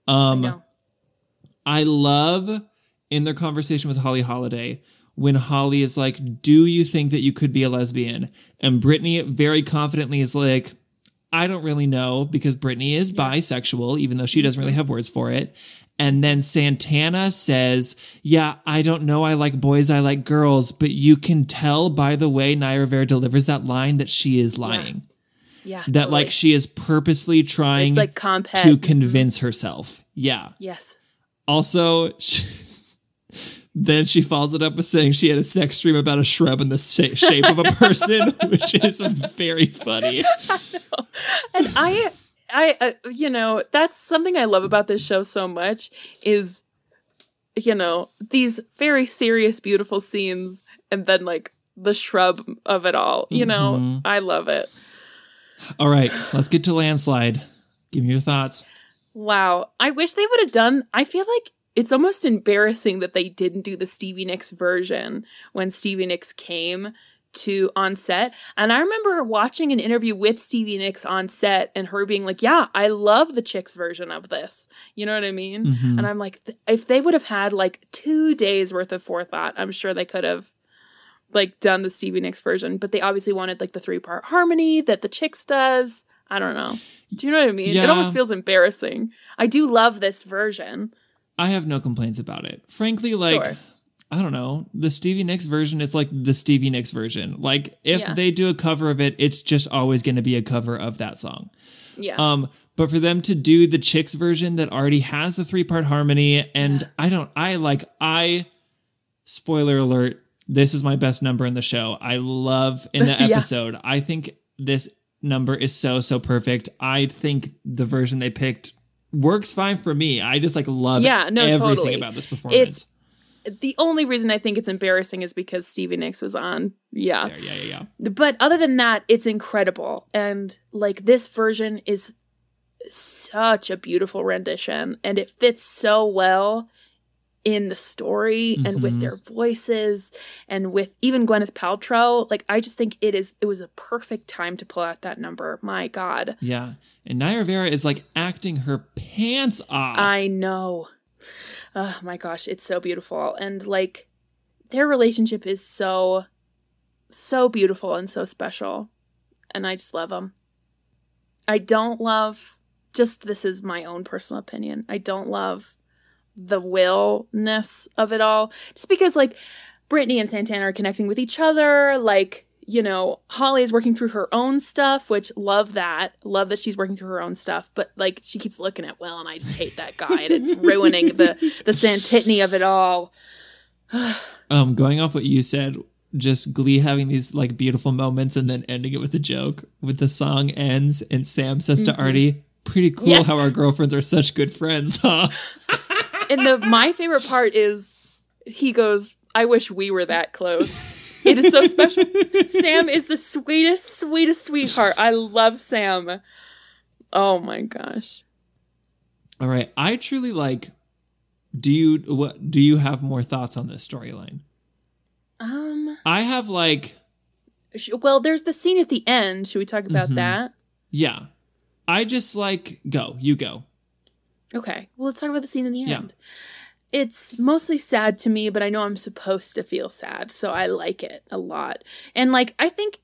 I love in their conversation with Holly Holiday when Holly is like, do you think that you could be a lesbian? And Brittany very confidently is like, I don't really know, because Brittany is bisexual, even though she doesn't really have words for it. And then Santana says, yeah, I don't know, I like boys, I like girls, but you can tell by the way Naya Rivera delivers that line that she is lying. Yeah. That totally. like she is purposely trying like to convince herself. Yeah. Yes. Also, then she follows it up with saying she had a sex dream about a shrub in the shape of a person, which is very funny. And I that's something I love about this show so much is, these very serious, beautiful scenes, and then like the shrub of it all. I love it. All right, let's get to Landslide. Give me your thoughts. Wow. I wish they would have done, I feel like it's almost embarrassing that they didn't do the Stevie Nicks version when Stevie Nicks came on set. And I remember watching an interview with Stevie Nicks on set and her being like, yeah, I love the Chicks version of this. You know what I mean? And I'm like, if they would have had like 2 days worth of forethought, I'm sure they could have like done the Stevie Nicks version, but they obviously wanted like the 3-part harmony that the Chicks does. I don't know. Do you know what I mean? Yeah. It almost feels embarrassing. I do love this version. I have no complaints about it. Frankly, like, Sure. I don't know, the Stevie Nicks version is like the Stevie Nicks version. Like, if Yeah. they do a cover of it, it's just always going to be a cover of that song. Yeah. But for them to do the Chicks version that already has the 3-part harmony, and spoiler alert, this is my best number in the show. I love in the Yeah. episode. I think this number is so perfect. I think the version they picked works fine for me. I just like love everything totally. about this performance. The only reason I think it's embarrassing is because Stevie Nicks was on. Yeah. Yeah. But other than that, it's incredible. And like this version is such a beautiful rendition, and it fits so well in the story and with their voices and with even Gwyneth Paltrow. Like, I just think it was a perfect time to pull out that number. My God. Yeah. And Naya Rivera is like acting her pants off. I know. Oh my gosh, it's so beautiful. And like their relationship is so beautiful and so special. And I just love them. I don't love, just this is my own personal opinion, I don't love the Will-ness of it all. Just because like Britney and Santana are connecting with each other, like, you know, Holly is working through her own stuff, which love that she's working through her own stuff, but like she keeps looking at Will, and I just hate that guy, and it's ruining the Santitany of it all. Going off what you said, just Glee having these like beautiful moments and then ending it with a joke. With the song ends and Sam says to Artie, "Pretty cool Yes. how our girlfriends are such good friends, huh?" And my favorite part is he goes, "I wish we were that close." It is so special. Sam is the sweetest sweetheart. I love Sam. Oh my gosh. All right, I truly like. Do you have more thoughts on this storyline? I have like. Well, there's the scene at the end. Should we talk about that? Yeah, I just like you go. Okay. Well, let's talk about the scene in the Yeah. end. It's mostly sad to me, but I know I'm supposed to feel sad, so I like it a lot. And like, I think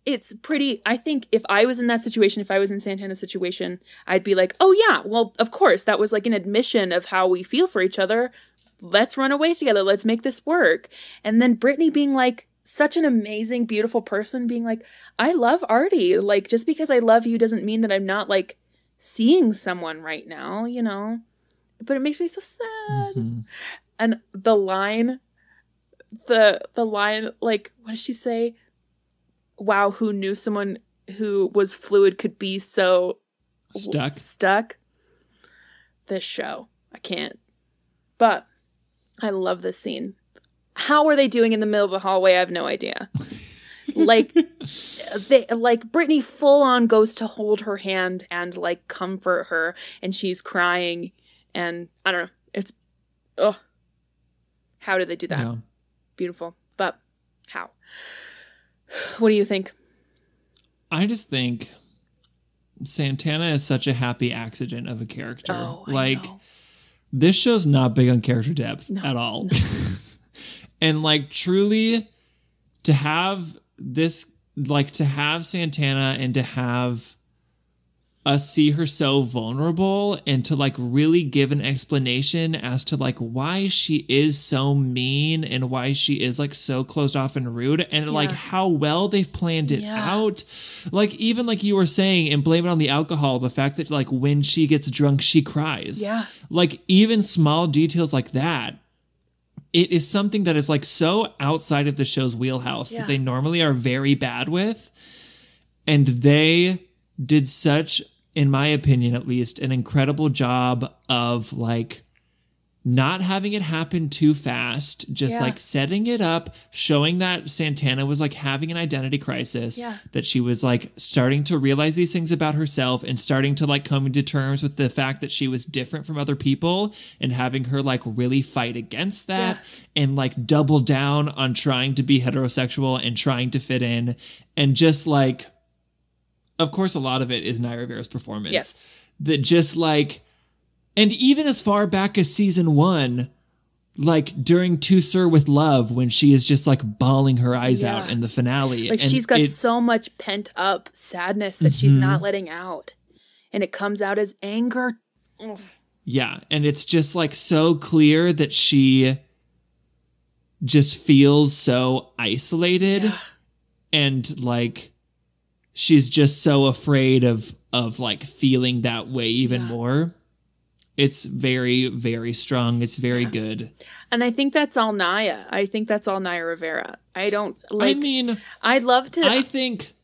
if I was in that situation, if I was in Santana's situation, I'd be like, oh yeah, well, of course, that was like an admission of how we feel for each other. Let's run away together. Let's make this work. And then Britney being like, such an amazing, beautiful person, being like, I love Artie. Like, just because I love you doesn't mean that I'm not like seeing someone right now, you know? But it makes me so sad. And the line, like, what does she say? Wow, who knew someone who was fluid could be so stuck? This show. I can't. But I love this scene. How are they doing in the middle of the hallway? I have no idea. Like, Britney full on goes to hold her hand and like comfort her, and she's crying. And I don't know. It's, how did they do that? Yeah. Beautiful. But how? What do you think? I just think Santana is such a happy accident of a character. Oh, like, I know. this show's not big on character depth at all. And like, truly, to have this, like, to have Santana and to have us see her so vulnerable and to like really give an explanation as to like why she is so mean and why she is like so closed off and rude, and like how well they've planned it out. Like, even like you were saying, and blame it on the alcohol, the fact that like when she gets drunk she cries. Yeah. Like, even small details like that, it is something that is like so outside of the show's wheelhouse that they normally are very bad with. And they did such, in my opinion at least, an incredible job of like not having it happen too fast, just like setting it up, showing that Santana was like having an identity crisis, that she was like starting to realize these things about herself and starting to like come to terms with the fact that she was different from other people, and having her like really fight against that and like double down on trying to be heterosexual and trying to fit in. And just like, of course, a lot of it is Naya Rivera's performance. Yes. That just like, and even as far back as season 1, like during To Sir with Love when she is just like bawling her eyes Yeah. out in the finale. Like And she's got it- so much pent up sadness that she's not letting out. And it comes out as anger. Ugh. Yeah, and it's just like so clear that she just feels so isolated and like she's just so afraid of like feeling that way even more. It's very, very strong. It's very good. And I think that's all Naya. I think that's all Naya Rivera. I don't like. I mean, I'd love to. I think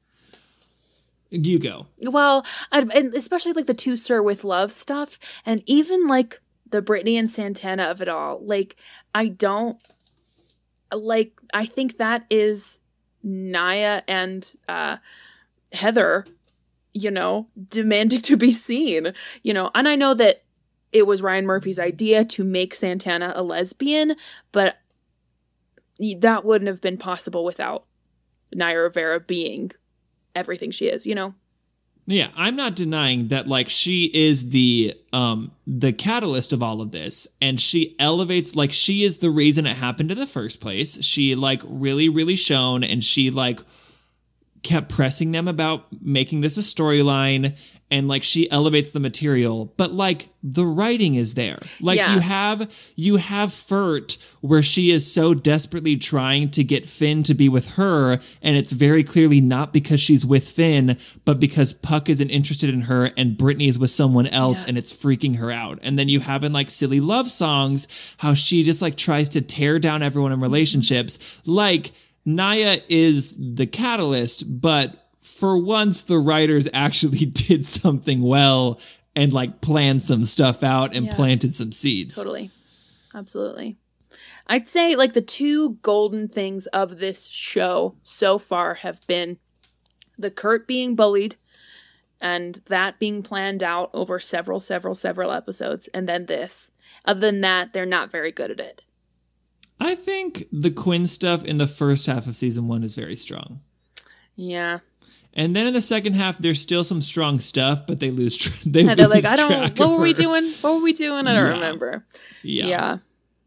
you go. Well, and especially like the To Sir with Love stuff, and even like the Britney and Santana of it all. Like, I don't like. I think that is Naya and Heather, you know, demanding to be seen, you know, and I know that it was Ryan Murphy's idea to make Santana a lesbian, but that wouldn't have been possible without Naya Rivera being everything she is, you know? Yeah, I'm not denying that like she is the catalyst of all of this, and she elevates, like she is the reason it happened in the first place. She like really, really shone, and she like kept pressing them about making this a storyline, and like she elevates the material, but like the writing is there. Like Yeah. you have Furt where she is so desperately trying to get Finn to be with her, and it's very clearly not because she's with Finn, but because Puck isn't interested in her and Brittany is with someone else, and it's freaking her out. And then you have in like Silly Love Songs how she just like tries to tear down everyone in relationships. Like Naya is the catalyst, but for once the writers actually did something well and like planned some stuff out and planted some seeds. Totally. Absolutely. I'd say like the two golden things of this show so far have been the Kurt being bullied and that being planned out over several episodes, and then this. Other than that, they're not very good at it. I think the Quinn stuff in the first half of season 1 is very strong. Yeah. And then in the second half, there's still some strong stuff, but they lose. They're like, I don't. What were we doing? What were we doing? I don't remember. Yeah.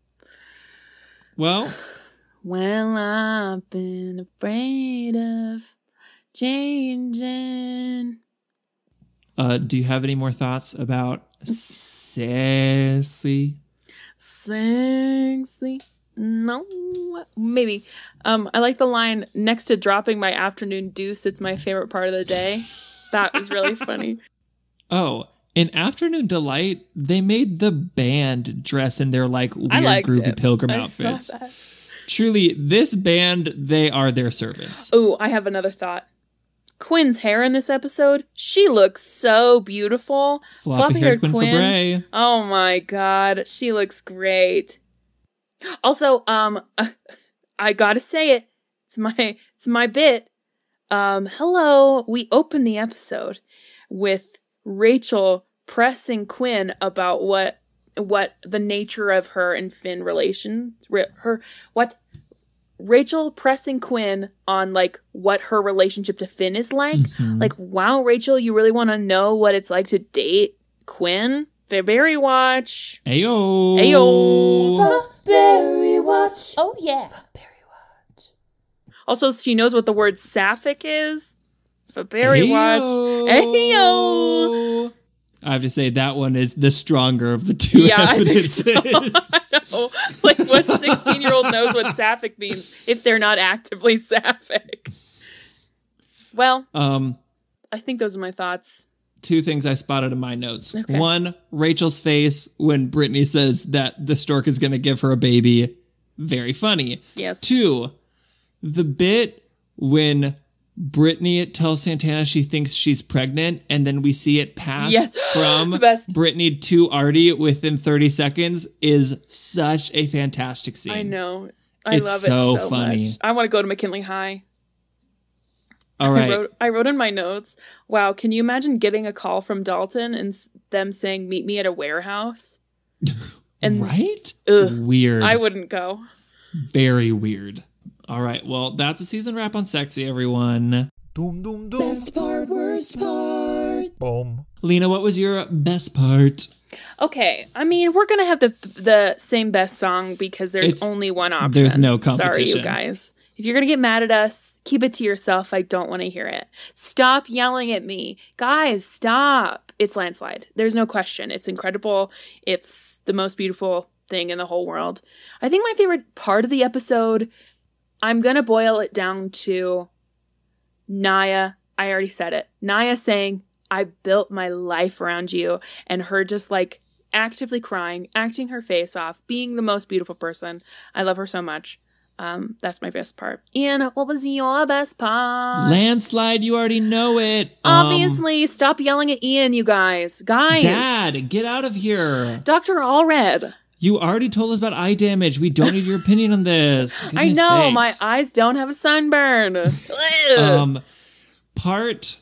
Well, I've been afraid of changing. do you have any more thoughts about Sassy? Sexy. No, maybe. I like the line, next to dropping my afternoon deuce, it's my favorite part of the day. That was really funny. Oh, in Afternoon Delight, they made the band dress in their like weird groovy it. pilgrim I outfits. saw that. Truly, this band, they are their servants. Oh, I have another thought. Quinn's hair in this episode, she looks so beautiful. Floppy-haired Quinn Fabray. Oh my god, she looks great. Also, I gotta say it. It's my bit. Hello. We open the episode with Rachel pressing Quinn about what the nature of her and Finn relation. Rachel pressing Quinn on like what her relationship to Finn is like. Mm-hmm. Like, wow, Rachel, you really want to know what it's like to date Quinn? Fairy Watch. Ayo. Ayo. Berry Watch. Oh, yeah. Also, she knows what the word sapphic is. Fairy Watch. Ayo. I have to say that one is the stronger of the two evidences. I know. Like, what 16-year-old knows what sapphic means if they're not actively sapphic? Well, I think those are my thoughts. Two things I spotted in my notes. Okay. One, Rachel's face when Brittany says that the stork is going to give her a baby. Very funny. Yes. Two, the bit when Brittany tells Santana she thinks she's pregnant, and then we see it pass from Best. Brittany to Artie within 30 seconds is such a fantastic scene. I know. I It's love so it so funny. much. I want to go to McKinley High. All right. I wrote in my notes, wow, can you imagine getting a call from Dalton and them saying, meet me at a warehouse? And right? Ugh, Weird. I wouldn't go. Very weird. All right. Well, that's a season wrap on Sexy, everyone. Doom, doom, doom. Best part, worst part. Boom. Lena, what was your best part? Okay, I mean, we're gonna have the same best song because there's It's- only one option. there's no Sorry, competition. you guys. If you're gonna get mad at us, keep it to yourself. I don't want to hear it. Stop yelling at me. Guys, stop. It's Landslide. There's no question. It's incredible. It's the most beautiful thing in the whole world. I think my favorite part of the episode, I'm gonna boil it down to Naya. I already said it. Naya saying, I built my life around you, and her just like actively crying, acting her face off, being the most beautiful person. I love her so much. That's my best part. Ian, what was your best part? Landslide, you already know it. Obviously, stop yelling at Ian, you guys. Guys. Dad, get out of here. Dr. Allred. You already told us about eye damage. We don't need your opinion on this. I know, Goodness my sakes. eyes don't have a sunburn. Part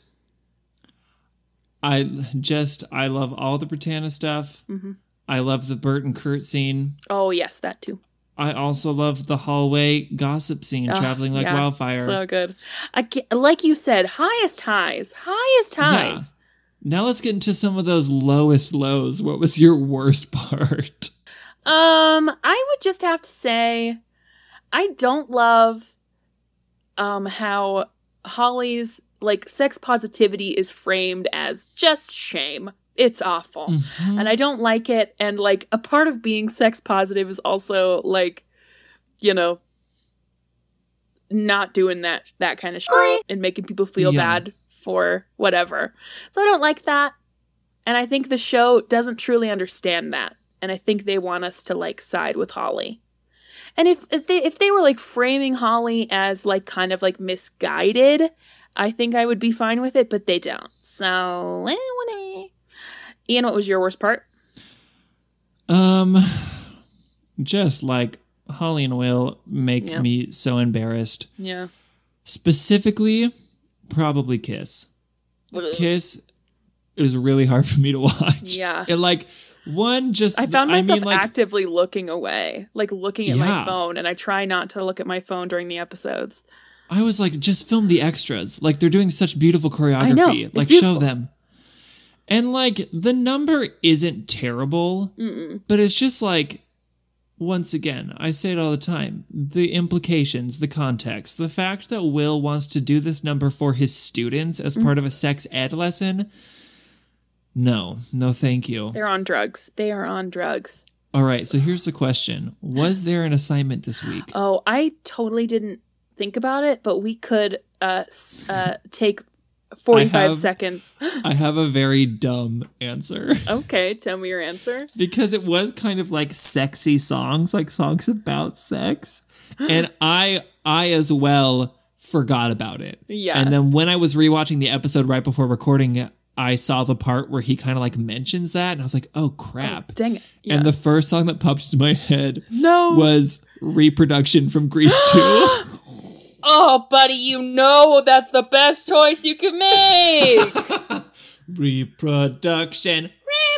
I love all the Britannia stuff. Mm-hmm. I love the Bert and Kurt scene. Oh, yes, that too. I also love the hallway gossip scene, traveling like Yeah, wildfire. So good. Like you said, highest highs. Highest highs. Now let's get into some of those lowest lows. What was your worst part? I would just have to say, I don't love how Holly's like sex positivity is framed as just shame. It's awful. Mm-hmm. And I don't like it. And like a part of being sex positive is also like, you know, not doing that kind of shit and making people feel bad for whatever. So I don't like that. And I think the show doesn't truly understand that. And I think they want us to like side with Holly. And if they were like framing Holly as like kind of like misguided, I think I would be fine with it, but they don't. So, Ian, what was your worst part? Just like Holly and Will make me so embarrassed. Yeah. Specifically, probably Kiss. Kiss is really hard for me to watch. Yeah. It like one just I found myself like, actively looking away, like looking at my Yeah. phone, and I try not to look at my phone during the episodes. I was like, just film the extras. Like they're doing such beautiful choreography. I know, it's like beautiful. show them. And like the number isn't terrible, but it's just like, once again, I say it all the time, the implications, the context, the fact that Will wants to do this number for his students as part of a sex ed lesson. No, thank you. They're on drugs. They are on drugs. All right, so here's the question. Was there an assignment this week? Oh, I totally didn't think about it, but we could take 45 seconds. I have a very dumb answer. Okay, tell me your answer. Because it was kind of like sexy songs, like songs about sex. And I as well forgot about it. Yeah. And then when I was rewatching the episode right before recording it, I saw the part where he kind of like mentions that. And I was like, oh, crap. Dang it. Yeah. And the first song that popped into my head No. was Reproduction from Grease 2. Oh, buddy, you know that's the best choice you can make. Reproduction.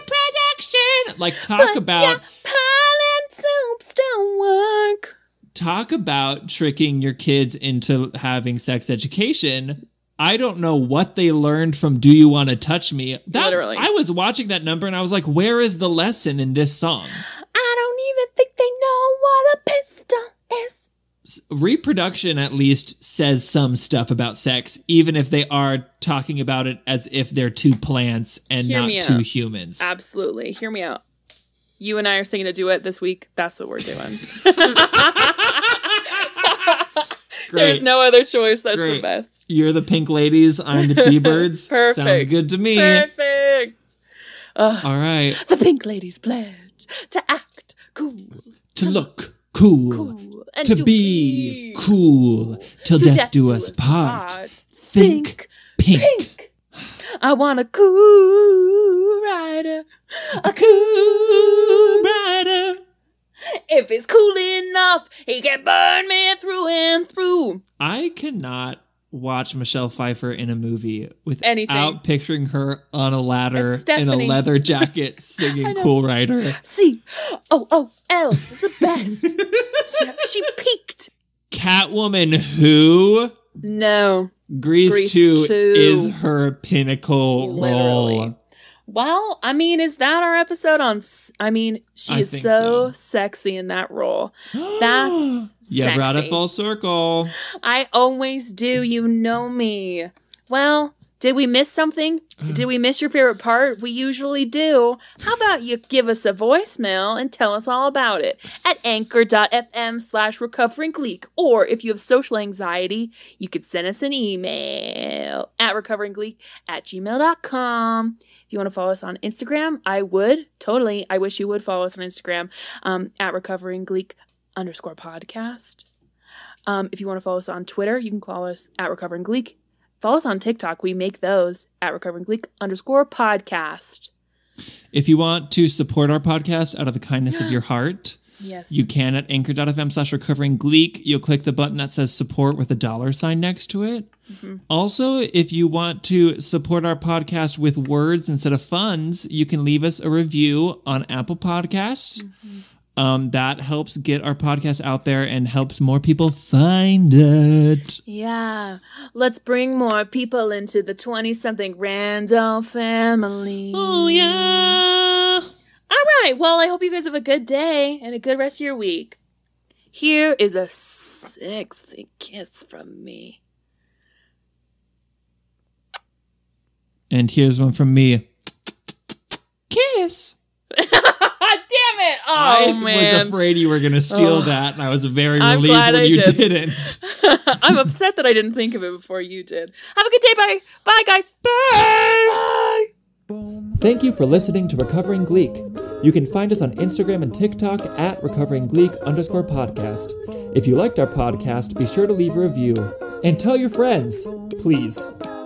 Like, talk about... Pollen soups don't work. Talk about tricking your kids into having sex education. I don't know what they learned from Do You Want to Touch Me? Literally. I was watching that number and I was like, where is the lesson in this song? I don't even think they know what a pistol is. Reproduction at least says some stuff about sex, even if they are talking about it as if they're two plants and Hear not me two out. humans. Absolutely. Hear me out. You and I are singing a duet this week. That's what we're doing. Great. There's no other choice. That's Great. the best. You're the Pink Ladies. I'm the T-Birds. Perfect. Sounds good to me. Perfect. All right. The Pink Ladies pledge to act cool. To look cool. And To be cool. Till death do us part. Think pink. I want a cool rider. A Cool rider. If it's cool enough, he can burn me through and through. I cannot watch Michelle Pfeiffer in a movie without Anything. picturing her on a ladder It's in a Stephanie. leather jacket singing Cool Rider. C-O-O-L is the best. she peaked. Catwoman who? No. Grease Grease 2 2. is her pinnacle Literally. role. Well, I mean, is that our episode on... she is think so so. sexy in that role. That's Yeah, brought sexy. it full circle. I always do. You know me. Well, did we miss something? Did we miss your favorite part? We usually do. How about you give us a voicemail and tell us all about it at anchor.fm/recoveringgleek. Or if you have social anxiety, you could send us an email at recoveringgleek@gmail.com. If you want to follow us on Instagram, I would. Totally. I wish you would follow us on Instagram at recoveringgleek_podcast. If you want to follow us on Twitter, you can follow us at recoveringgleek. Follow us on TikTok. We make those at recoveringgleek_podcast. If you want to support our podcast out of the kindness of your heart, Yes. you can at anchor.fm/recoveringgleek. You'll click the button that says support with a $sign next to it. Mm-hmm. Also, if you want to support our podcast with words instead of funds, you can leave us a review on Apple Podcasts. That helps get our podcast out there and helps more people find it. Yeah. Let's bring more people into the 20-something Randall family. Oh, yeah. All right. Well, I hope you guys have a good day and a good rest of your week. Here is a sexy kiss from me. And here's one from me. Kiss. Damn it. Oh, I man. was afraid you were going to steal that, and I was very I'm relieved glad when I you did. didn't. I'm upset that I didn't think of it before you did. Have a good day. Bye. Bye, guys. Bye. Thank you for listening to Recovering Gleek. You can find us on Instagram and TikTok at recoveringgleek_podcast. If you liked our podcast, be sure to leave a review. And tell your friends, please.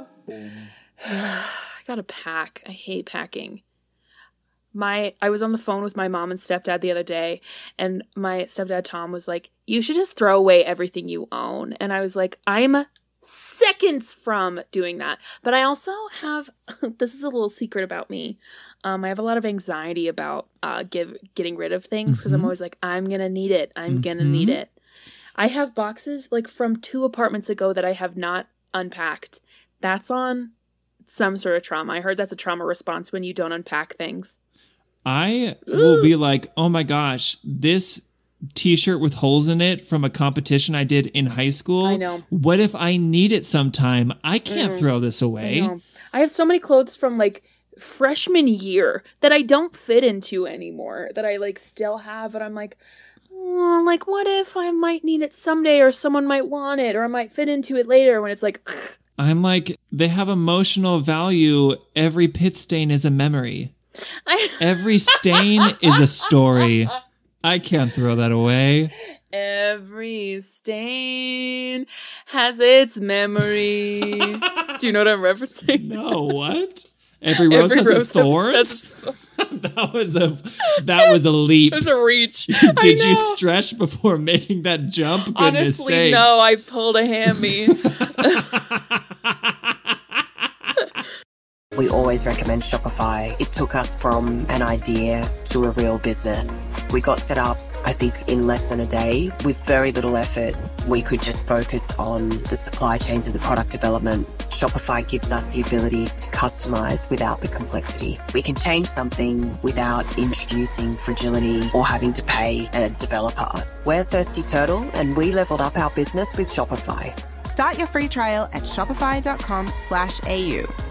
I gotta pack. I hate packing. I was on the phone with my mom and stepdad the other day, and my stepdad Tom was like, you should just throw away everything you own. And I was like, I'm seconds from doing that. But I also have, this is a little secret about me. I have a lot of anxiety about getting rid of things because I'm always like, I'm gonna need it. I'm gonna need it. I have boxes like from 2 apartments ago that I have not unpacked. That's on some sort of trauma. I heard that's a trauma response when you don't unpack things. I will be like, oh my gosh, this t-shirt with holes in it from a competition I did in high school. I know. What if I need it sometime? I can't throw this away. I have so many clothes from like freshman year that I don't fit into anymore that I like still have. And I'm like, oh, like what if I might need it someday or someone might want it or I might fit into it later when it's like... I'm like, they have emotional value. Every pit stain is a memory. Every stain is a story. I can't throw that away. Every stain has its memory. Do you know what I'm referencing? No, what? Every rose has its thorns? That was a leap. It was a reach. Did you stretch before making that jump? Goodness Honestly, sakes. no, I pulled a hammy. We always recommend Shopify. It took us from an idea to a real business. We got set up, I think, in less than a day. With very little effort, we could just focus on the supply chains and the product development. Shopify gives us the ability to customize without the complexity. We can change something without introducing fragility or having to pay a developer. We're Thirsty Turtle, and we leveled up our business with Shopify. Start your free trial at shopify.com/AU.